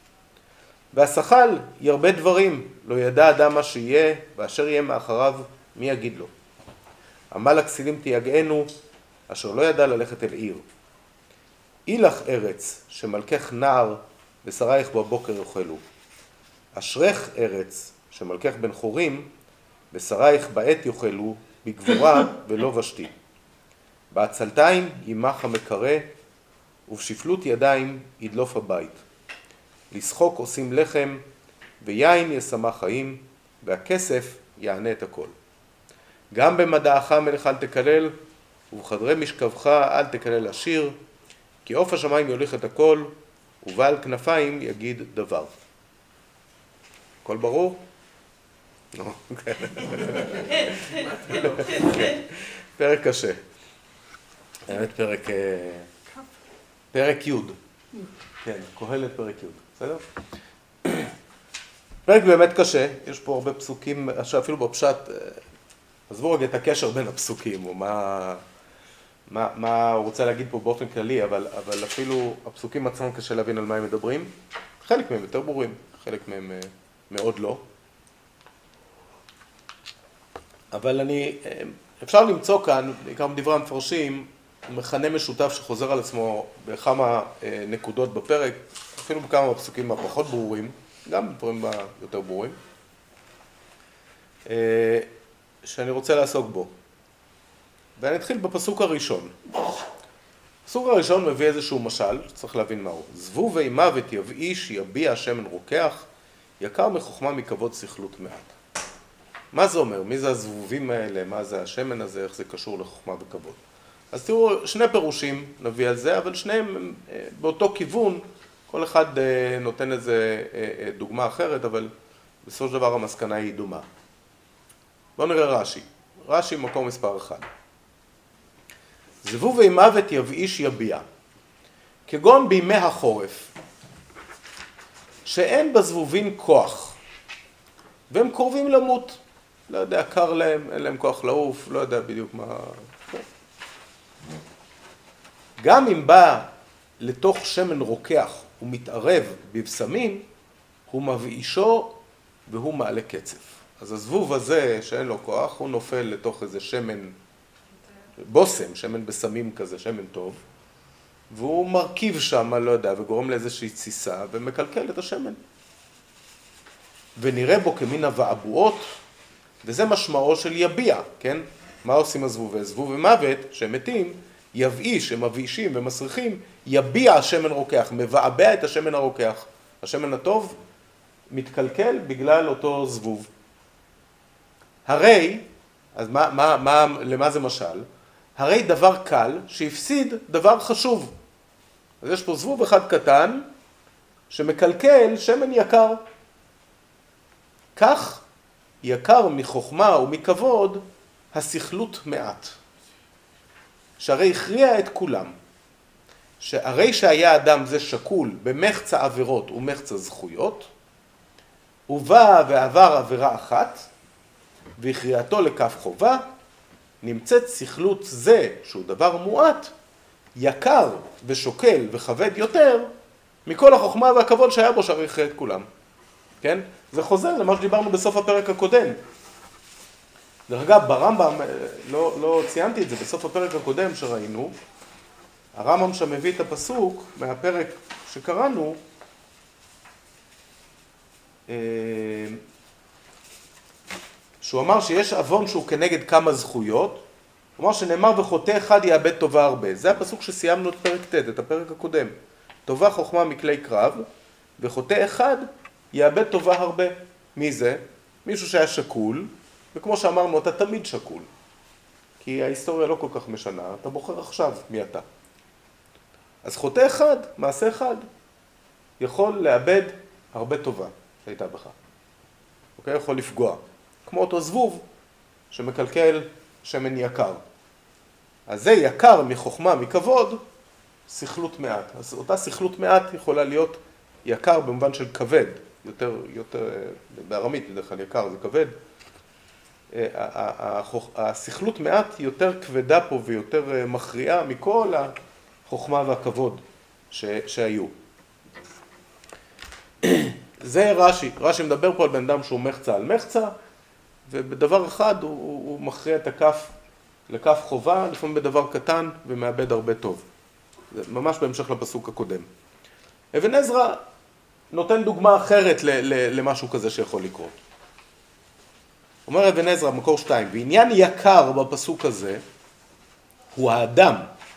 והשכל ירבה דברים, לא ידע אדם מה שיהיה, ואשר יהיה מאחריו, מי יגיד לו? עמל הכסילים תייגענו, אשר לא ידע ללכת אל עיר. אילך ארץ, שמלכך נער, ושרייך בבוקר יאכלו. אשרך ארץ, שמלכך בן חורים, ושרייך בעת יאכלו, בגבורה ולא ושתי. בעצלתיים יימח המקרה, ובשפלות ידיים ידלוף הבית. לשחוק עושים לחם, ויין ישמח חיים, והכסף יענה את הכל. גם במדעך מלך אל תקלל, ובחדרי משכבך אל תקלל עשיר, כי עוף השמיים יוליך את הכל, ובעל כנפיים יגיד דבר. הכל ברור? לא. פרק קשה. באמת פרק פרק י'. כן, קהלת פרק י', בסדר? פרק באמת קשה, יש פה הרבה פסוקים, אפילו בפשט, עזבו רגע את הקשר בין הפסוקים, או מה הוא רוצה להגיד פה באופן כללי, אבל אפילו הפסוקים עצמם קשה להבין על מה הם מדברים. חלק מהם יותר ברורים, חלק מהם מאוד לא. אבל אפשר למצוא כאן, בעיקר בדברי המפרשים, מכנה משותף שחוזר על עצמו בכמה נקודות בפרק, אפילו בכמה הפסוקים הפחות ברורים, גם בדברים יותר ברורים, שאני רוצה לעסוק בו. ואני אתחיל בפסוק הראשון. הפסוק הראשון מביא איזשהו משל, צריך להבין מהו. זבובי מוות יבאיש, יביע שמן רוקח, יקר מחוכמה מכבוד סכלות מעט. מה זה אומר? מי זה הזבובים האלה? מה זה השמן הזה? איך זה קשור לחוכמה וכבוד? אז תראו, שני פירושים נביא על זה, אבל שניהם באותו כיוון, כל אחד נותן איזה דוגמה אחרת, אבל בסופו של דבר המסקנה היא דומה. בואו נראה רש"י. רש"י מקור מספר 1. זבובי מוות יבאיש יביע, כגון בימי החורף, שאין בזבובים כוח, והם קרובים למות. לא יודע, קר להם, אין להם כוח לעוף, לא יודע בדיוק מה... גם אם בא לתוך שמן רוקח ומתערב בבשמים, הוא מבאישו והוא מעלה קצף. אז הזבוב הזה שאין לו כוח, הוא נופל לתוך איזה שמן בוסם, שמן בשמים כזה, שמן טוב, והוא מרכיב שם, לא יודע, וגורם לאיזושהי תסיסה ומקלקל את השמן. ונראה בו כמין אבעבועות, וזה משמעו של יביע, כן? מה עושים הזבובי? זבובי מוות, שהם מתים, יבאיש, הם מבאישים ומסריחים, יביע השמן רוקח, מבעבע את השמן הרוקח. השמן הטוב מתקלקל בגלל אותו זבוב. הרי, אז למה זה משל? הרי דבר קל שהפסיד דבר חשוב. אז יש פה זבוב אחד קטן שמקלקל שמן יקר. כך יקר מחוכמה ומכבוד הסכלות מעט. שהרי הכריע את כולם, שהרי שהיה אדם זה שקול במחצה עבירות ומחצה זכויות, הוא בא ועבר עבירה אחת, והכריעתו לכף חובה, נמצאת סכלות זה, שהוא דבר מועט, יקר ושוקל וכבד יותר, מכל החוכמה והכבוד שהיה בו שהרי הכריע את כולם. כן? זה חוזר למה שדיברנו בסוף הפרק הקודם. דרך אגב, ברמב"ם, לא ציינתי את זה, בסוף הפרק הקודם שראינו, הרמב"ם שמביא את הפסוק מהפרק שקראנו, שהוא אמר שיש אבון שהוא כנגד כמה זכויות, הוא אמר שנאמר וחוטא אחד יאבד טובה הרבה. זה הפסוק שסיימנו את פרק ט', את הפרק הקודם. טובה חוכמה מכלי קרב, וחוטא אחד יאבד טובה הרבה. מי זה? מישהו שהיה שקול, וכמו שאמרנו, אתה תמיד שקול. כי ההיסטוריה לא כל כך משנה, אתה בוחר עכשיו מי אתה. אז חוטא אחד, מעשה אחד, יכול לאבד הרבה טובה שהייתה בך. אוקיי? יכול לפגוע. כמו אותו זבוב שמקלקל שמן יקר. אז זה יקר מחוכמה, מכבוד, סכלות מעט. אז אותה סכלות מעט יכולה להיות יקר במובן של כבד. יותר, בארמית בדרך כלל יקר זה כבד. הסכלות מעט יותר כבדה פה ויותר מכריעה מכל החוכמה והכבוד שהיו. זה רש"י. רש"י מדבר פה על בן אדם שהוא מחצה על מחצה, ובדבר אחד הוא מכריע את הכף לכף חובה, לפעמים בדבר קטן ומאבד הרבה טוב. זה ממש בהמשך לפסוק הקודם. אבן עזרא נותן דוגמה אחרת למשהו כזה שיכול לקרות. אומר אבן עזרא, מקור 2, ועניין יקר בפסוק הזה הוא האדם.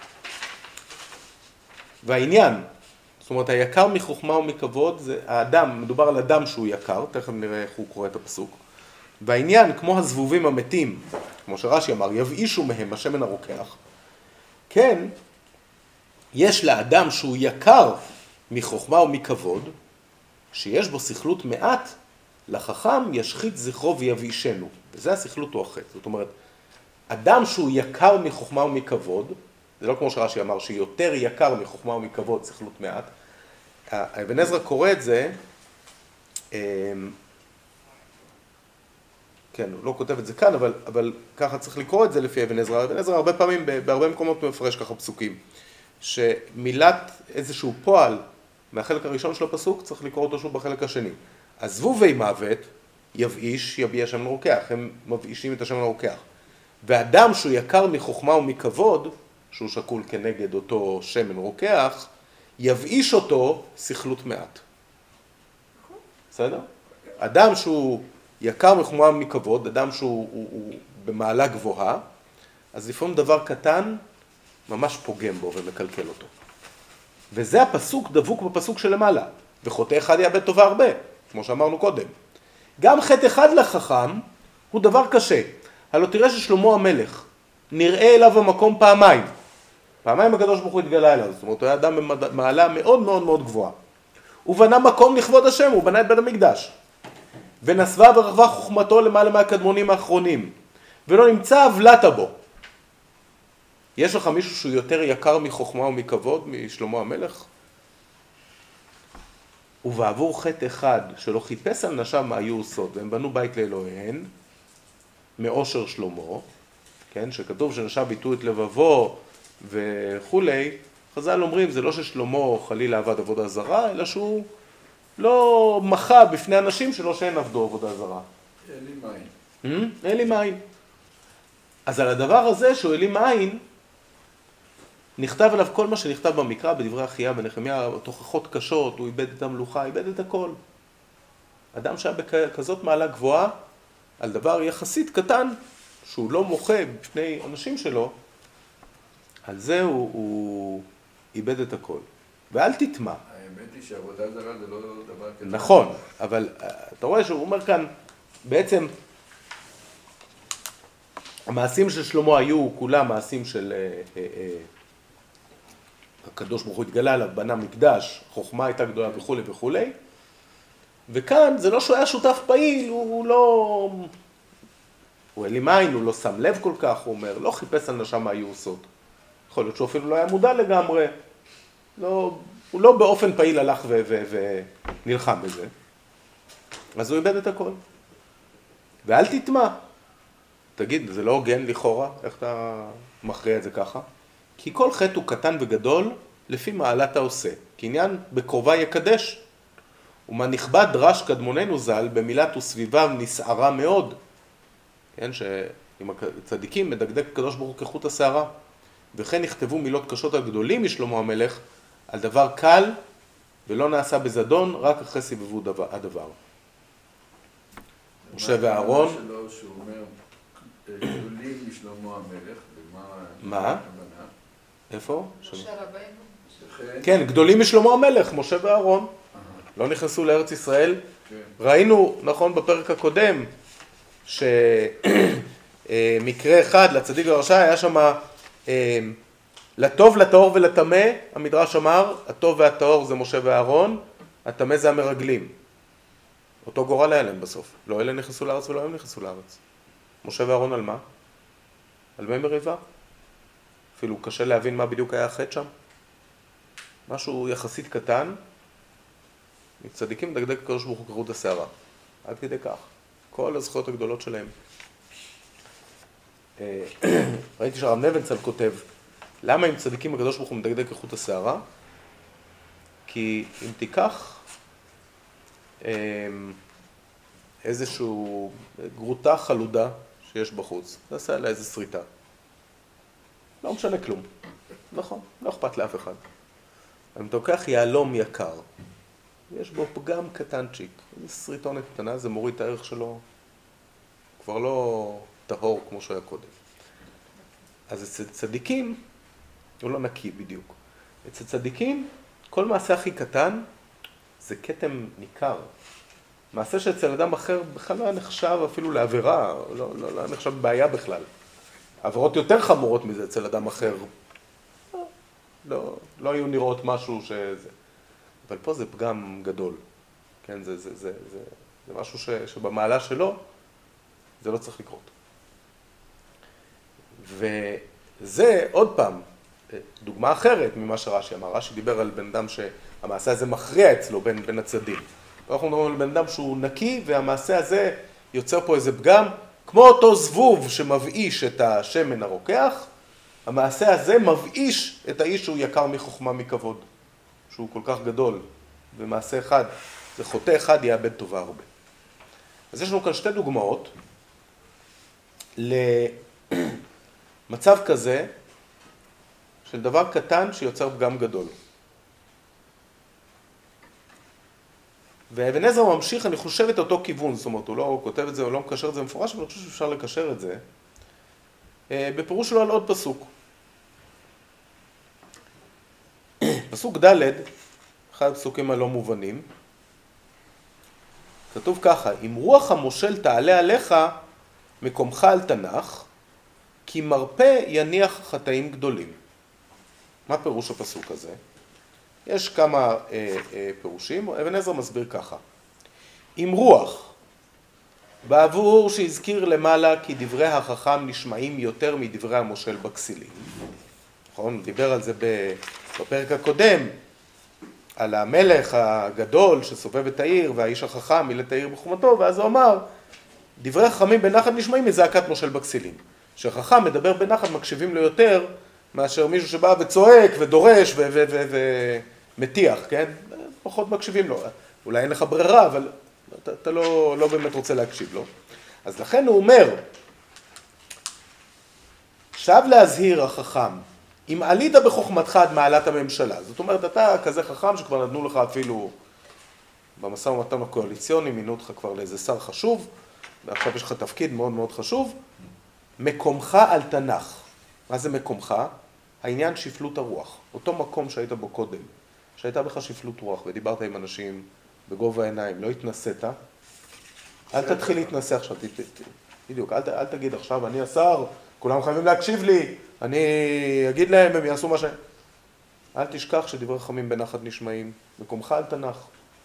והעניין, זאת אומרת, היקר מחוכמה ומכבוד זה האדם, מדובר על אדם שהוא יקר, תכף נראה איך הוא קורא את הפסוק. והעניין, כמו הזבובים המתים, כמו שרש"י אמר, יבאישו מהם השמן הרוקח. כן, יש לאדם שהוא יקר מחוכמה ומכבוד, שיש בו סכלות מעט, לחכם ישחית זכרו ויבאישנו. וזה הסכלות או החטא. זאת אומרת, אדם שהוא יקר מחוכמה ומכבוד, זה לא כמו שרש"י אמר, שיותר יקר מחוכמה ומכבוד, סכלות מעט. אבן עזרא קורא את זה, כן, הוא לא כותב את זה כאן, אבל ככה צריך לקרוא את זה לפי אבן עזרא. אבן עזרא הרבה פעמים, בהרבה מקומות מפרש ככה פסוקים, שמילת איזשהו פועל מהחלק הראשון של הפסוק, צריך לקרוא אותו שוב בחלק השני. הזבובי מוות, יבאיש, יביע השם לרוקח, הם מבאישים את השם לרוקח. ואדם שהוא יקר מחוכמה ומכבוד, שהוא שקול כנגד אותו שמן רוקח, יבאיש אותו סכלות מעט. בסדר? אדם שהוא יקר מחוכמה ומכבוד, אדם שהוא במעלה גבוהה, אז לפעמים דבר קטן ממש פוגם בו ומקלקל אותו. וזה הפסוק דבוק בפסוק שלמעלה. וחוטא אחד יאבד טובה הרבה, כמו שאמרנו קודם. גם חטא אחד לחכם הוא דבר קשה. הלא תראה ששלמה המלך נראה אליו המקום פעמיים. פעמיים הקדוש ברוך הוא התגלה אליו. זאת אומרת, הוא היה אדם במעלה מאוד מאוד מאוד גבוהה. הוא בנה מקום לכבוד השם, הוא בנה את בית המקדש. ונסבה ורחבה חוכמתו למעלה מהקדמונים האחרונים. ולא נמצא הבלטה בו. יש לך מישהו שהוא יותר יקר מחוכמה ומכבוד משלמה המלך? ובעבור חטא אחד שלא חיפש על נשיו מה היו עושות, והם בנו בית לאלוהיהן, מאושר שלמה, כן, שכתוב שנשיו ביטו את לבבו וכולי, חז"ל אומרים, זה לא ששלמה חלילה עבד עבודה זרה, אלא שהוא לא מחה בפני אנשים שלא שהן עבדו עבודה זרה. אלים מים. אלים מים. אז על הדבר הזה שהוא אלים מים, נכתב עליו כל מה שנכתב במקרא, בדברי אחיה ונחמיה, תוכחות קשות, הוא איבד את המלוכה, איבד את הכל. אדם שהיה בכזאת מעלה גבוהה, על דבר יחסית קטן, שהוא לא מוחה בפני אנשים שלו, על זה הוא איבד את הכל. ואל תטמע. האמת היא שעבודה זרה זה לא דבר קטן. נכון, אבל אתה רואה שהוא אומר כאן, בעצם, המעשים של שלמה היו כולם מעשים של הקדוש ברוך הוא התגלה עליו, בנה מקדש, חוכמה הייתה גדולה וכו' וכו'. וכאן זה לא שהוא היה שותף פעיל, הוא לא... הוא אלים עין, הוא לא שם לב כל כך, הוא אומר, לא חיפש על נשם מה היו עושות. יכול להיות שהוא אפילו לא היה מודע לגמרי. לא, הוא לא באופן פעיל הלך ונלחם בזה. אז הוא איבד את הכל. ואל תטמע. תגיד, זה לא הוגן לכאורה? איך אתה מכריע את זה ככה? כי כל חטא הוא קטן וגדול לפי מעלת העושה. כי עניין בקרובה יקדש. ומה נכבד דרש קדמוננו ז"ל במילת וסביביו נסערה מאוד. כן, שעם הצדיקים מדקדק הקדוש ברוך הוא כחוט השערה. וכן נכתבו מילות קשות על גדולים משלמה המלך, על דבר קל ולא נעשה בזדון, רק אחרי סיבבו הדבר. משה ואהרון. שלו שהוא אומר, גדולים משלמה המלך, מה? איפה? משה רבינו. כן, גדולים משלמה המלך, משה ואהרון. לא נכנסו לארץ ישראל. ראינו, נכון, בפרק הקודם, שמקרה אחד לצדיק ורשע היה שם לטוב, לטהור ולטמא, המדרש אמר, הטוב והטהור זה משה ואהרון, הטמא זה המרגלים. אותו גורל היה להם בסוף. לא אלה נכנסו לארץ ולא הם נכנסו לארץ. משה ואהרון על מה? על מי מריבה? אפילו קשה להבין מה בדיוק היה החטא שם. משהו יחסית קטן, מצדיקים דקדק הקדוש ברוך הוא כחוט השערה. עד כדי כך. כל הזכויות הגדולות שלהם. ראיתי שהרב נבנצל כותב, למה אם צדיקים הקדוש ברוך הוא מדקדק כחוט השערה? כי אם תיקח איזשהו גרוטה חלודה שיש בחוץ, תעשה עליה איזו שריטה. לא משנה כלום. נכון, לא אכפת לאף אחד. אם אתה לוקח יהלום יקר, יש בו פגם קטנצ'יק, איזו שריטונת קטנה, זה מוריד את הערך שלו, כבר לא טהור כמו שהיה קודם. אז אצל צדיקים, הוא לא נקי בדיוק. אצל צדיקים, כל מעשה הכי קטן, זה כתם ניכר. מעשה שאצל אדם אחר בכלל לא היה נחשב אפילו לעבירה, לא היה נחשב בעיה בכלל. עבירות יותר חמורות מזה אצל אדם אחר. לא היו נראות משהו שזה. אבל פה זה פגם גדול. כן, זה משהו שבמעלה שלו, זה לא צריך לקרות. וזה, עוד פעם, דוגמה אחרת ממה שרש"י אמר. רש"י דיבר על בן אדם שהמעשה הזה מכריע אצלו בין הצדדים. אנחנו מדברים על בן אדם שהוא נקי, והמעשה הזה יוצר פה איזה פגם, כמו אותו זבוב שמבאיש את השמן הרוקח, המעשה הזה מבאיש את האיש שהוא יקר מחוכמה מכבוד, שהוא כל כך גדול, ומעשה אחד, זה חוטא אחד יאבד טובה הרבה. אז יש לנו כאן שתי דוגמאות למצב כזה של דבר קטן שיוצר פגם גדול. ואבן עזרא ממשיך, אני חושב את אותו כיוון, זאת אומרת, הוא לא כותב את זה, הוא לא מקשר את זה מפורש, אבל אני חושב שאפשר לקשר את זה, בפירוש שלו על עוד פסוק. פסוק ד', אחד הפסוקים הלא מובנים, כתוב ככה, אם רוח המושל תעלה עליך, מקומך על תנ"ך, כי מרפא יניח חטאים גדולים. מה פירוש הפסוק הזה? יש כמה פירושים, אבן עזרא מסביר ככה. אם רוח, בעבור שהזכיר למעלה כי דברי החכם נשמעים יותר מדברי המושל בכסילים. נכון? דיבר על זה בפרק הקודם, על המלך הגדול שסובב את העיר, והאיש החכם מילא את העיר בחומתו, ואז הוא אמר, דברי חכמים בנחת נשמעים מזעקת מושל בכסילים. שחכם מדבר בנחת מקשיבים לו יותר, מאשר מישהו שבא וצועק ודורש ומתיח, כן? פחות מקשיבים לו. אולי אין לך ברירה, אבל אתה לא באמת רוצה להקשיב לו. אז לכן הוא אומר, שב להזהיר החכם, אם עלית בחוכמתך עד מעלת הממשלה, זאת אומרת, אתה כזה חכם שכבר נתנו לך אפילו במשא ומתן הקואליציוני, מינו אותך כבר לאיזה שר חשוב, ועכשיו יש לך תפקיד מאוד מאוד חשוב, מקומך על תנ"ך. מה זה מקומך? העניין שפלות הרוח. אותו מקום שהיית בו קודם, שהייתה בך שפלות רוח ודיברת עם אנשים בגובה העיניים, לא התנסית, אל תתחיל להתנסה עכשיו, בדיוק, אל תגיד עכשיו, אני השר, כולם חייבים להקשיב לי, אני אגיד להם, הם יעשו מה ש... אל תשכח שדברי חכמים בנחת נשמעים, מקומך על תנ"ך.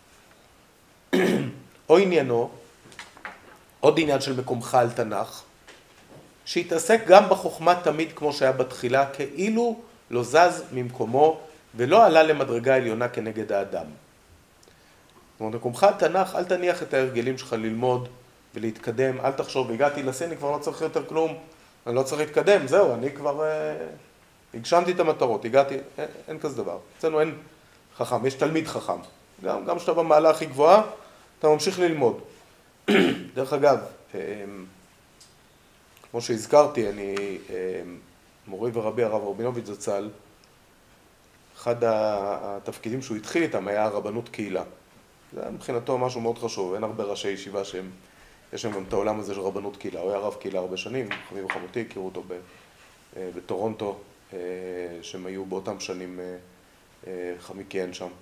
או עניינו, עוד עניין של מקומך על תנ"ך, שהתעסק גם בחוכמה תמיד כמו שהיה בתחילה, כאילו לא זז ממקומו ולא עלה למדרגה עליונה כנגד האדם. זאת אומרת, מקומך על תנ"ך, אל תניח את ההרגלים שלך ללמוד ולהתקדם, אל תחשוב, הגעתי לסין, אני כבר לא צריך יותר כלום, אני לא צריך להתקדם, זהו, אני כבר הגשמתי את המטרות, הגעתי, אין כזה דבר. אצלנו אין חכם, יש תלמיד חכם. גם שאתה במעלה הכי גבוהה, אתה ממשיך ללמוד. דרך אגב, כמו שהזכרתי, אני, מורי ורבי הרב רבינוביץ' זצ"ל, אחד התפקידים שהוא התחיל איתם היה רבנות קהילה. זה היה מבחינתו משהו מאוד חשוב, אין הרבה ראשי ישיבה יש להם גם את העולם הזה של רבנות קהילה. הוא היה רב קהילה הרבה שנים, חמי וחמותי, הכירו אותו בטורונטו, שהם היו באותם שנים, חמי כיהן שם.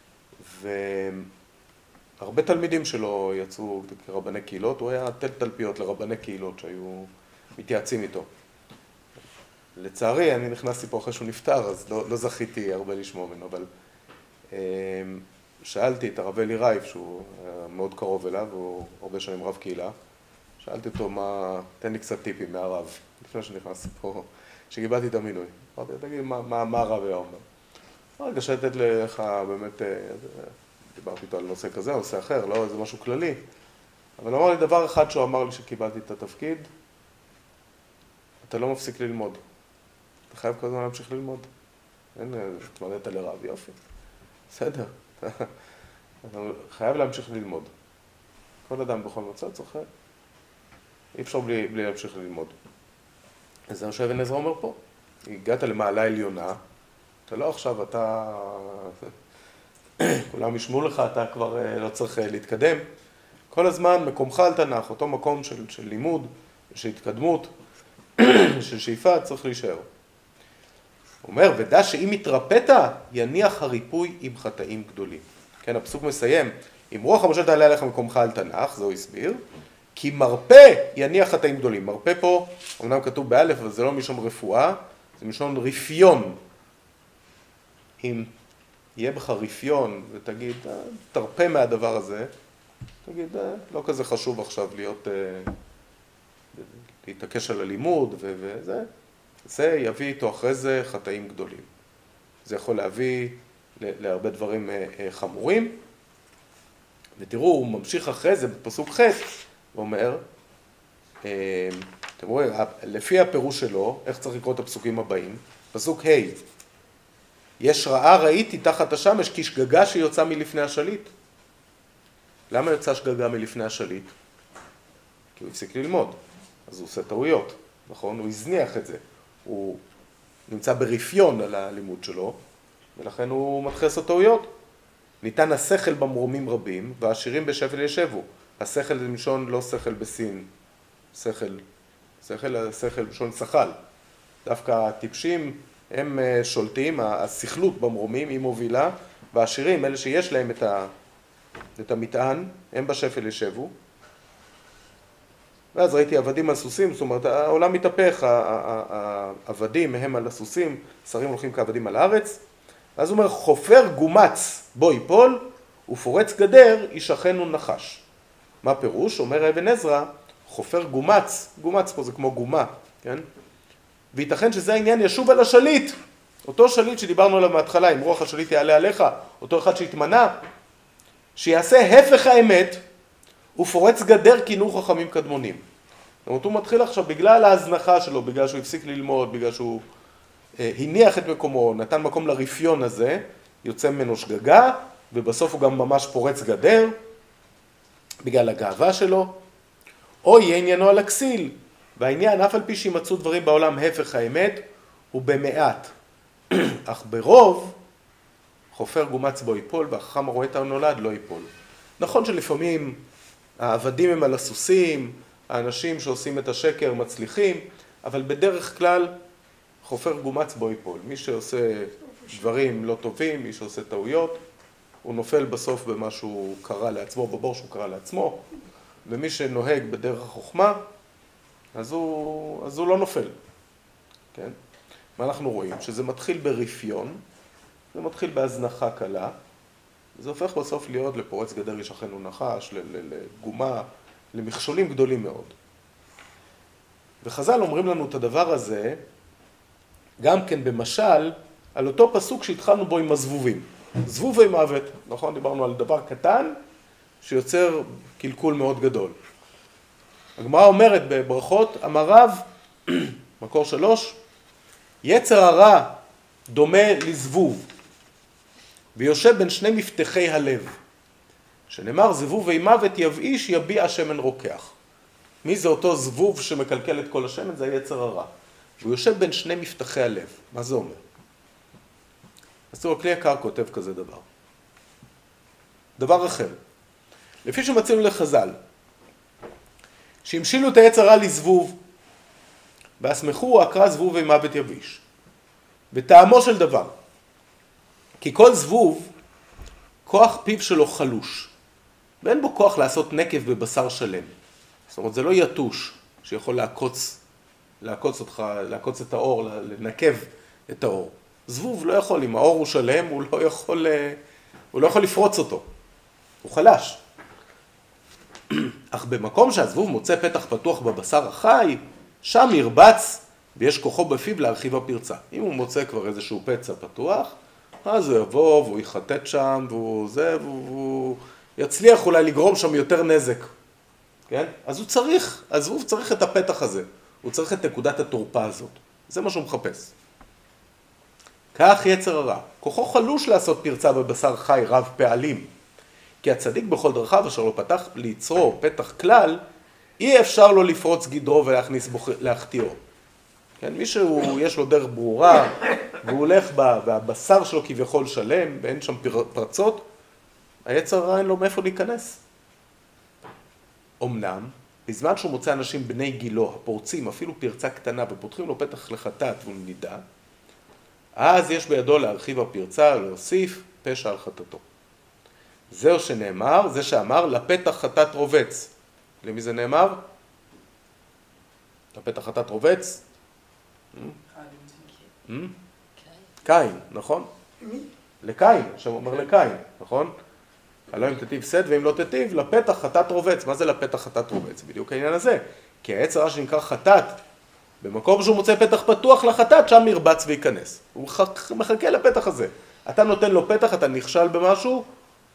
והרבה תלמידים שלו יצאו כרבני קהילות, הוא היה תל תלפיות לרבני קהילות שהיו מתייעצים איתו. לצערי, אני נכנסתי פה אחרי שהוא נפטר, אז לא זכיתי הרבה לשמוע ממנו, אבל שאלתי את הרב אלי רייב, שהוא מאוד קרוב אליו, הוא הרבה שנים רב קהילה, שאלתי אותו תן לי קצת טיפים מהרב, לפני שנכנסתי פה, שקיבלתי את המינוי. אמרתי, תגיד, מה הרב היה אומר? רגע, שתת לך באמת, דיברתי איתו על נושא כזה, נושא אחר, לא איזה משהו כללי, אבל הוא אמר לי דבר אחד שהוא אמר לי שקיבלתי את התפקיד, אתה לא מפסיק ללמוד. אתה חייב כל הזמן להמשיך ללמוד. אין, תמדת לרב, יופי. בסדר. אתה חייב להמשיך ללמוד. כל אדם בכל מצב צריך... אי אפשר בלי להמשיך ללמוד. אז זה מה שאבן עזרא אומר פה. הגעת למעלה עליונה, אתה לא עכשיו, אתה... כולם ישמעו לך, אתה כבר לא צריך להתקדם. כל הזמן מקומך על תנ"ך, אותו מקום של לימוד, של התקדמות, של שאיפה, צריך להישאר. הוא אומר, ודע שאם התרפאת, יניח הריפוי עם חטאים גדולים. כן, הפסוק מסיים, אם רוח המושל תעלה עליך מקומך על תנ"ך, זה הוא הסביר, כי מרפא יניח חטאים גדולים. מרפא פה, אמנם כתוב באלף, אבל זה לא משום רפואה, זה משום רפיון. אם יהיה בך רפיון ותגיד, תרפא מהדבר הזה, תגיד, לא כזה חשוב עכשיו להתעקש על הלימוד וזה, זה יביא איתו אחרי זה חטאים גדולים. זה יכול להביא להרבה דברים חמורים. ותראו, הוא ממשיך אחרי זה בפסוק ח' ואומר, אתם רואים, לפי הפירוש שלו, איך צריך לקרוא את הפסוקים הבאים? פסוק ה' יש רעה ראיתי תחת השמש כי שגגה שיוצא מלפני השליט. למה יוצא שגגה מלפני השליט? כי הוא הפסיק ללמוד, אז הוא עושה טעויות, נכון? הוא הזניח את זה, הוא נמצא ברפיון על הלימוד שלו, ולכן הוא מתחיל לעשות טעויות. ניתן השכל במרומים רבים, והעשירים בשפל ישבו. השכל זה מלשון לא שכל בסין, שכל מלשון שכל. דווקא הטיפשים הם שולטים, השכלות במרומים היא מובילה, והעשירים, אלה שיש להם את המטען, הם בשפל ישבו. ואז ראיתי עבדים על סוסים, זאת אומרת, העולם מתהפך, העבדים הם על הסוסים, שרים הולכים כעבדים על הארץ. אז הוא אומר, חופר גומץ בו ייפול, ופורץ גדר ישכנו נחש. מה פירוש? אומר אבן עזרא, חופר גומץ, גומץ פה זה כמו גומה, כן? וייתכן שזה העניין ישוב על השליט, אותו שליט שדיברנו עליו מההתחלה, אם רוח השליט יעלה עליך, אותו אחד שהתמנה, שיעשה הפך האמת, ופורץ גדר כינו חכמים קדמונים. זאת אומרת, הוא מתחיל עכשיו בגלל ההזנחה שלו, בגלל שהוא הפסיק ללמוד, בגלל שהוא הניח את מקומו, נתן מקום לרפיון הזה, יוצא ממנו שגגה, ובסוף הוא גם ממש פורץ גדר, בגלל הגאווה שלו, או יהיה עניינו על הכסיל, והעניין, אף על פי שימצאו דברים בעולם הפך האמת, הוא במעט, אך ברוב, חופר גומץ בו ייפול, והחכם הרואה את הנולד לא ייפול. נכון שלפעמים העבדים הם על הסוסים, האנשים שעושים את השקר מצליחים, אבל בדרך כלל חופר גומץ בו ייפול. מי שעושה דברים לא טובים, מי שעושה טעויות, הוא נופל בסוף במה שהוא קרא לעצמו, בבור שהוא קרא לעצמו, ומי שנוהג בדרך החוכמה, אז הוא לא נופל. כן? מה אנחנו רואים? שזה מתחיל ברפיון, זה מתחיל בהזנחה קלה, זה הופך בסוף להיות לפורץ גדר ישכנו נחש, לגומה, למכשולים גדולים מאוד. וחז"ל אומרים לנו את הדבר הזה, גם כן במשל, על אותו פסוק שהתחלנו בו עם הזבובים. זבובי מוות, נכון? דיברנו על דבר קטן שיוצר קלקול מאוד גדול. הגמרא אומרת בברכות, אמר רב, מקור 3, יצר הרע דומה לזבוב, ויושב בין שני מפתחי הלב, שנאמר זבובי מוות יבאיש יביע שמן רוקח. מי זה אותו זבוב שמקלקל את כל השמן? זה היצר הרע. הוא יושב בין שני מפתחי הלב. מה זה אומר? אז תראו, הכלי יקר כותב כזה דבר. דבר אחר. לפי שמצינו לחז"ל, שהמשילו את היצר הרע לזבוב, והסמכו עקרה זבובי מוות יביש. וטעמו של דבר, כי כל זבוב, כוח פיו שלו חלוש, ואין בו כוח לעשות נקב בבשר שלם. זאת אומרת, זה לא יתוש שיכול לעקוץ את האור, לנקב את האור. זבוב לא יכול, אם האור הוא שלם, הוא לא יכול לפרוץ אותו. הוא חלש. אך במקום שהזבוב מוצא פתח פתוח בבשר החי, שם ירבץ ויש כוחו בפיו להרחיב הפרצה. אם הוא מוצא כבר איזשהו פצע פתוח, אז הוא יבוא והוא יחטט שם, והוא יצליח אולי לגרום שם יותר נזק. כן? אז הזבוב צריך את הפתח הזה. הוא צריך את נקודת התורפה הזאת. זה מה שהוא מחפש. כך יצר הרע. כוחו חלוש לעשות פרצה בבשר חי רב פעלים. כי הצדיק בכל דרכיו אשר לא פתח ליצרו פתח כלל, אי אפשר לו לפרוץ גדרו ולהכניס בו, להחטיאו. כן? מישהו יש לו דרך ברורה, והוא הולך בה, והבשר שלו כביכול שלם, ואין שם פרצות, היצר הרע אין לו מאיפה להיכנס. אמנם, בזמן שהוא מוצא אנשים בני גילו, הפורצים, אפילו פרצה קטנה, ופותחים לו פתח לחטאת והוא נידע, אז יש בידו להרחיב הפרצה, להוסיף פשע על חטאתו. זהו שנאמר, זה שאמר, לפתח חטאת רובץ. למי זה נאמר? לפתח חטאת רובץ? קין, נכון? לקין, שם אומר לקין, נכון? הלא אם תטיב סד ואם לא תטיב, לפתח חטאת רובץ. מה זה לפתח חטאת רובץ? בדיוק העניין הזה. כי היצר הרע שנקרא חטאת, במקום שהוא מוצא פתח פתוח לחטאת, שם ירבץ וייכנס. הוא מחכה לפתח הזה. אתה נותן לו פתח, אתה נכשל במשהו,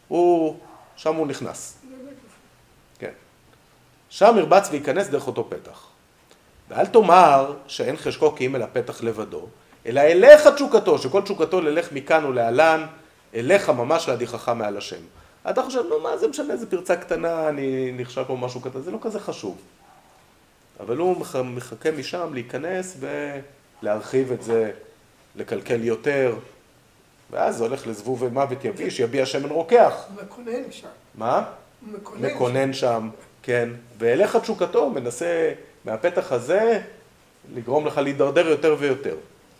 שם הוא נכנס. כן. שם ירבץ וייכנס דרך אותו פתח. ואל תאמר שאין חשקו כי אם אל הפתח לבדו, אלא אליך תשוקתו, שכל תשוקתו ללך מכאן ולהלן, אליך ממש להדיחך מעל השם. אתה חושב, נו מה, זה משנה, זה פרצה קטנה, אני נכשל פה משהו קטן, זה לא כזה חשוב. אבל הוא מחכה משם להיכנס ולהרחיב את זה, לקלקל יותר, ואז זה הולך לזבוב ומוות יביש, יביע שמן רוקח. הוא מקונן שם. מה? הוא מקונן שם, כן. ואליך תשוקתו, מנסה מהפתח הזה לגרום לך להידרדר יותר ויותר.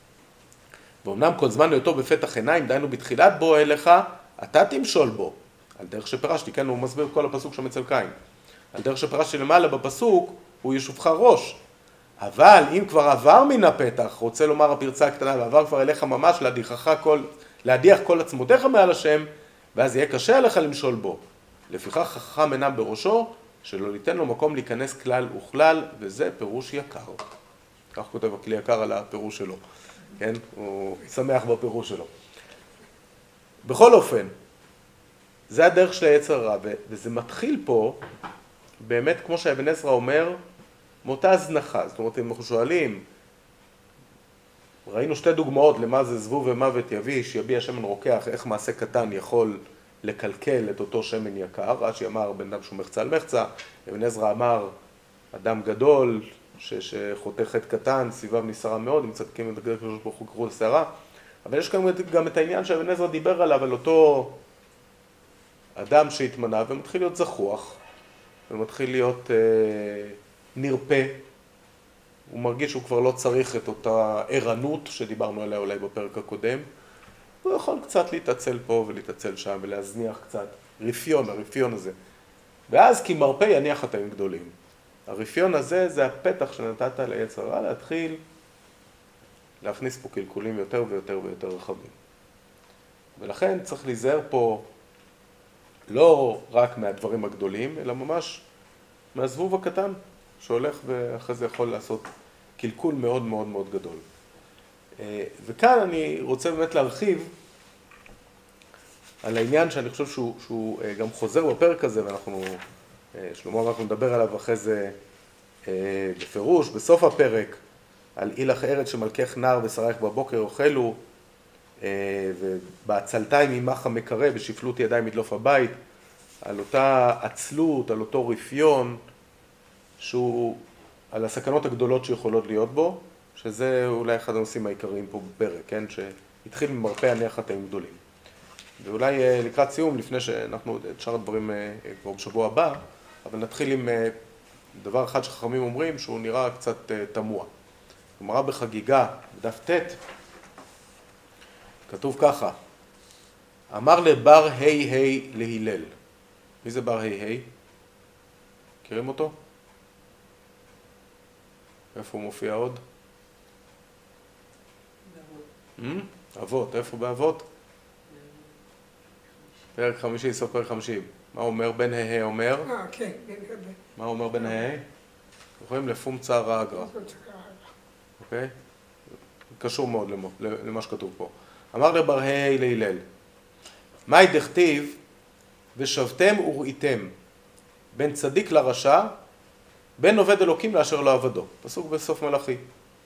ואומנם כל זמן היותו בפתח עיניים, דיינו בתחילת בו אליך, אתה תמשול בו. על דרך שפרשתי, כן, הוא מסביר כל הפסוק שם אצל קין. על דרך שפרשתי למעלה בפסוק, הוא ישופך ראש. אבל אם כבר עבר מן הפתח, רוצה לומר הפרצה הקטנה, ועבר כבר אליך ממש להדיח כל עצמותיך מעל השם, ואז יהיה קשה עליך למשול בו. לפיכך חכם אינם בראשו, שלא ניתן לו מקום להיכנס כלל וכלל, וזה פירוש יקר. כך כותב הכלי יקר על הפירוש שלו. כן? הוא שמח בפירוש שלו. בכל אופן, זה הדרך של היצר הרע, וזה מתחיל פה, באמת, כמו שאבן עזרא אומר, מאותה הזנחה. זאת אומרת, אם אנחנו שואלים, ראינו שתי דוגמאות למה זה זבוב ומוות יביש, יביע שמן רוקח, איך מעשה קטן יכול לקלקל את אותו שמן יקר. רש"י אמר, בן אדם שהוא מחצה על מחצה, אבן עזרא אמר, אדם גדול, שחוטא חטא קטן, סביביו נסערה מאוד, אם צדקים את הקדוש ברוך הוא קראו לסערה. אבל יש גם את העניין שאבן עזרא דיבר עליו, על אותו אדם שהתמנה ומתחיל להיות זחוח, ומתחיל להיות נרפה. הוא מרגיש שהוא כבר לא צריך את אותה ערנות שדיברנו עליה אולי בפרק הקודם. הוא יכול קצת להתעצל פה ולהתעצל שם ולהזניח קצת. הרפיון הזה. ואז כי מרפא יניח חטאים גדולים. הרפיון הזה זה הפתח שנתת ליצר הרע להתחיל להכניס פה קלקולים יותר ויותר ויותר רחבים. ולכן צריך להיזהר פה לא רק מהדברים הגדולים, אלא ממש מהזבוב הקטן שהולך ואחרי זה יכול לעשות קלקול מאוד מאוד מאוד גדול. וכאן אני רוצה באמת להרחיב על העניין שאני חושב שהוא גם חוזר בפרק הזה, ואנחנו, שלמה אנחנו נדבר עליו אחרי זה בפירוש, בסוף הפרק, על אילך ארץ שמלכך נער ושרייך בבוקר אוכלו, ובעצלתיים עמך המקרא, בשפלות ידיים מדלוף הבית, על אותה עצלות, על אותו רפיון, שהוא על הסכנות הגדולות שיכולות להיות בו, שזה אולי אחד הנושאים העיקריים פה בפרק, כן? שהתחיל ממרפא יניח חטאים גדולים. ואולי לקראת סיום, לפני שאנחנו את שאר הדברים כבר בשבוע הבא, אבל נתחיל עם דבר אחד שחכמים אומרים שהוא נראה קצת תמוה. גמרא בחגיגה, בדף ט', כתוב ככה, אמר לבר ה' להילל. מי זה בר ה'? מכירים אותו? איפה הוא מופיע עוד? אבות, איפה באבות? פרק 5, סוף פרק 50. מה אומר בן ה' אומר? כן. מה אומר בן ה'? יכולים לפום צער האגרא. אוקיי? קשור מאוד למה שכתוב פה. אמר לבר ה' להילל, מהי דכתיב ושבתם וראיתם בין צדיק לרשע, בין עובד אלוקים לאשר לא עבדו. פסוק בסוף מלאכי.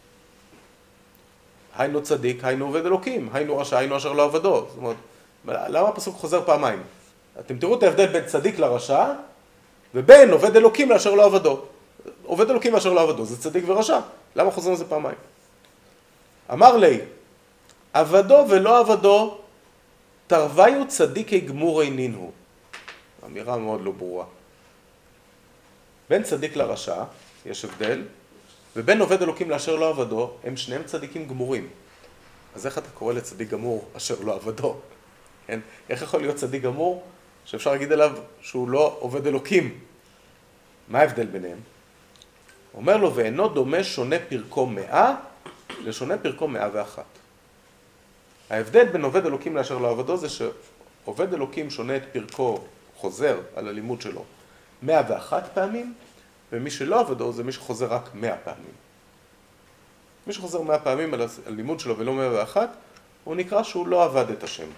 היינו צדיק, היינו עובד אלוקים, היינו רשע, היינו אשר לא עבדו. זאת אומרת, למה הפסוק חוזר פעמיים? אתם תראו את ההבדל בין צדיק לרשע, ובין עובד אלוקים לאשר לא עבדו. עובד אלוקים לאשר לא עבדו, זה צדיק ורשע. למה חוזרים לזה פעמיים? אמר לי, עבדו ולא עבדו, תרוויו צדיקי גמורי נינו. אמירה מאוד לא ברורה. בין צדיק לרשע, יש הבדל, ובין עובד אלוקים לאשר לא עבדו, הם שניהם צדיקים גמורים. אז איך אתה קורא לצדיק גמור אשר לא עבדו? כן? איך יכול להיות צדיק גמור שאפשר להגיד עליו שהוא לא עובד אלוקים? מה ההבדל ביניהם? אומר לו, ואינו דומה שונה פרקו 100 לשונה פרקו 101. ההבדל בין עובד אלוקים לאשר לא עבדו זה שעובד אלוקים שונה את פרקו, חוזר על הלימוד שלו 101 פעמים, ומי שלא עבדו זה מי שחוזר רק 100 פעמים. מי שחוזר 100 פעמים על הלימוד שלו ולא 101, הוא נקרא שהוא לא עבד את השם.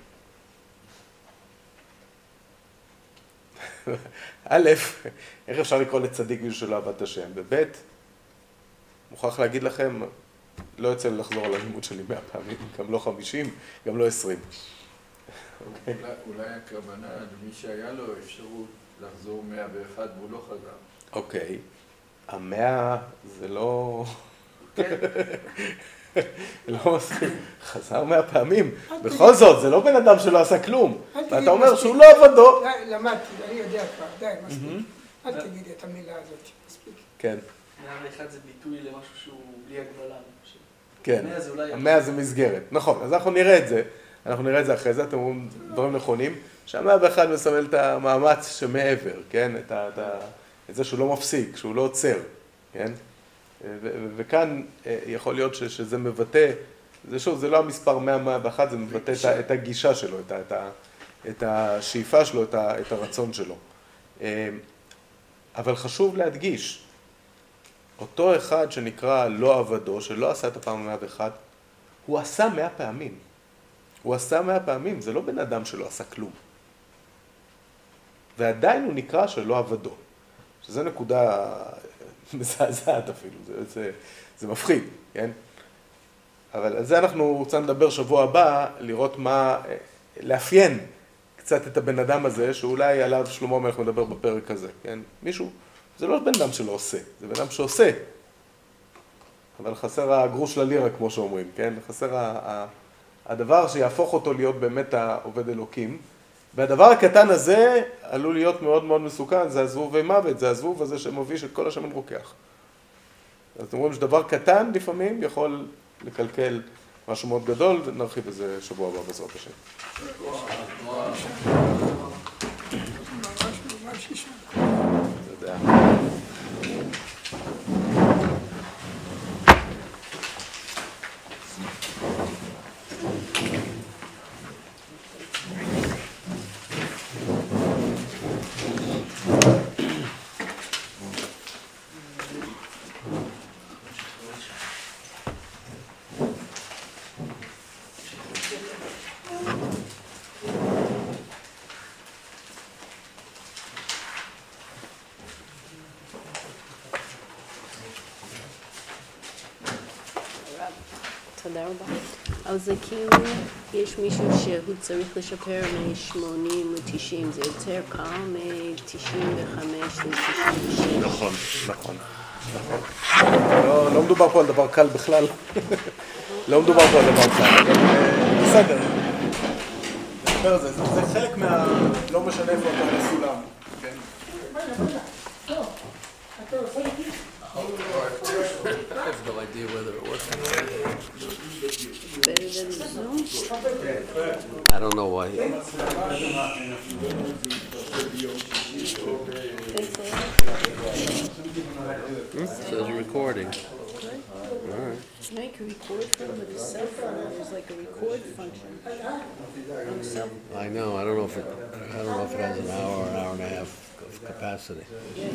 א', איך אפשר לקרוא לצדיק מישהו שלא עבד את השם? וב', מוכרח להגיד לכם, לא יוצא לי לחזור על הלימוד שלי 100 פעמים, גם לא 50, גם לא 20. אולי הכוונה למי שהיה לו אפשרות לחזור 101 והוא לא חזר. אוקיי, 100 זה לא... לא מספיק, חזר 100 פעמים. בכל זאת, זה לא בן אדם שלא עשה כלום. ואתה אומר שהוא לא עבדו. למדתי, אני יודע כבר, די, מספיק. אל תגיד את המילה הזאת, מספיק. כן. 101 זה ביטוי למשהו שהוא בלי הגבלה, אני חושב. כן, 100 זה מסגרת. נכון, אז אנחנו נראה את זה. אנחנו נראה את זה אחרי זה, אתם אומרים דברים נכונים. שה-101 מסמל את המאמץ שמעבר, כן? את זה שהוא לא מפסיק, שהוא לא עוצר, כן? וכאן יכול להיות שזה מבטא, זה לא המספר 100-101, זה מבטא את הגישה שלו, את השאיפה שלו, את הרצון שלו. אבל חשוב להדגיש, אותו אחד שנקרא לא עבדו, שלא עשה את הפעם 101, הוא עשה 100 פעמים. הוא עשה 100 פעמים, זה לא בן אדם שלא עשה כלום. ועדיין הוא נקרא שלא עבדו. שזה נקודה מזעזעת אפילו, זה מפחיד, כן? אבל על זה אנחנו רוצים לדבר שבוע הבא, לראות מה, לאפיין קצת את הבן אדם הזה, שאולי עליו שלמה המלך מדבר בפרק הזה, כן? מישהו, זה לא בן אדם שלא עושה, זה בן אדם שעושה. אבל חסר הגרוש ללירה, כמו שאומרים, כן? חסר הדבר שיהפוך אותו להיות באמת העובד אלוקים. והדבר הקטן הזה עלול להיות מאוד מאוד מסוכן, זה הזבוב ומוות, זה הזבוב הזה שמוביש את כל השמן רוקח. אז אתם רואים שדבר קטן לפעמים יכול לקלקל משהו מאוד גדול, ונרחיב בזה שבוע הבא בעזרת השם. תודה. תודה רבה. אז זה כאילו, יש מישהו שהוא צריך לשפר מ-80 ל-90, זה יותר קל מ-95 ל-96. נכון, נכון. לא מדובר פה על דבר קל בכלל. לא מדובר פה על דבר קל. בסדר. זה חלק מה... לא משנה איפה אתה בסולם. כן? I have no idea whether it works. Better than Zoom? I don't know why. It says recording. All right. You know, you can record from with a cell phone. There's like a record function on a cell phone. I know. I don't know if it has an hour and a half of capacity. Yeah,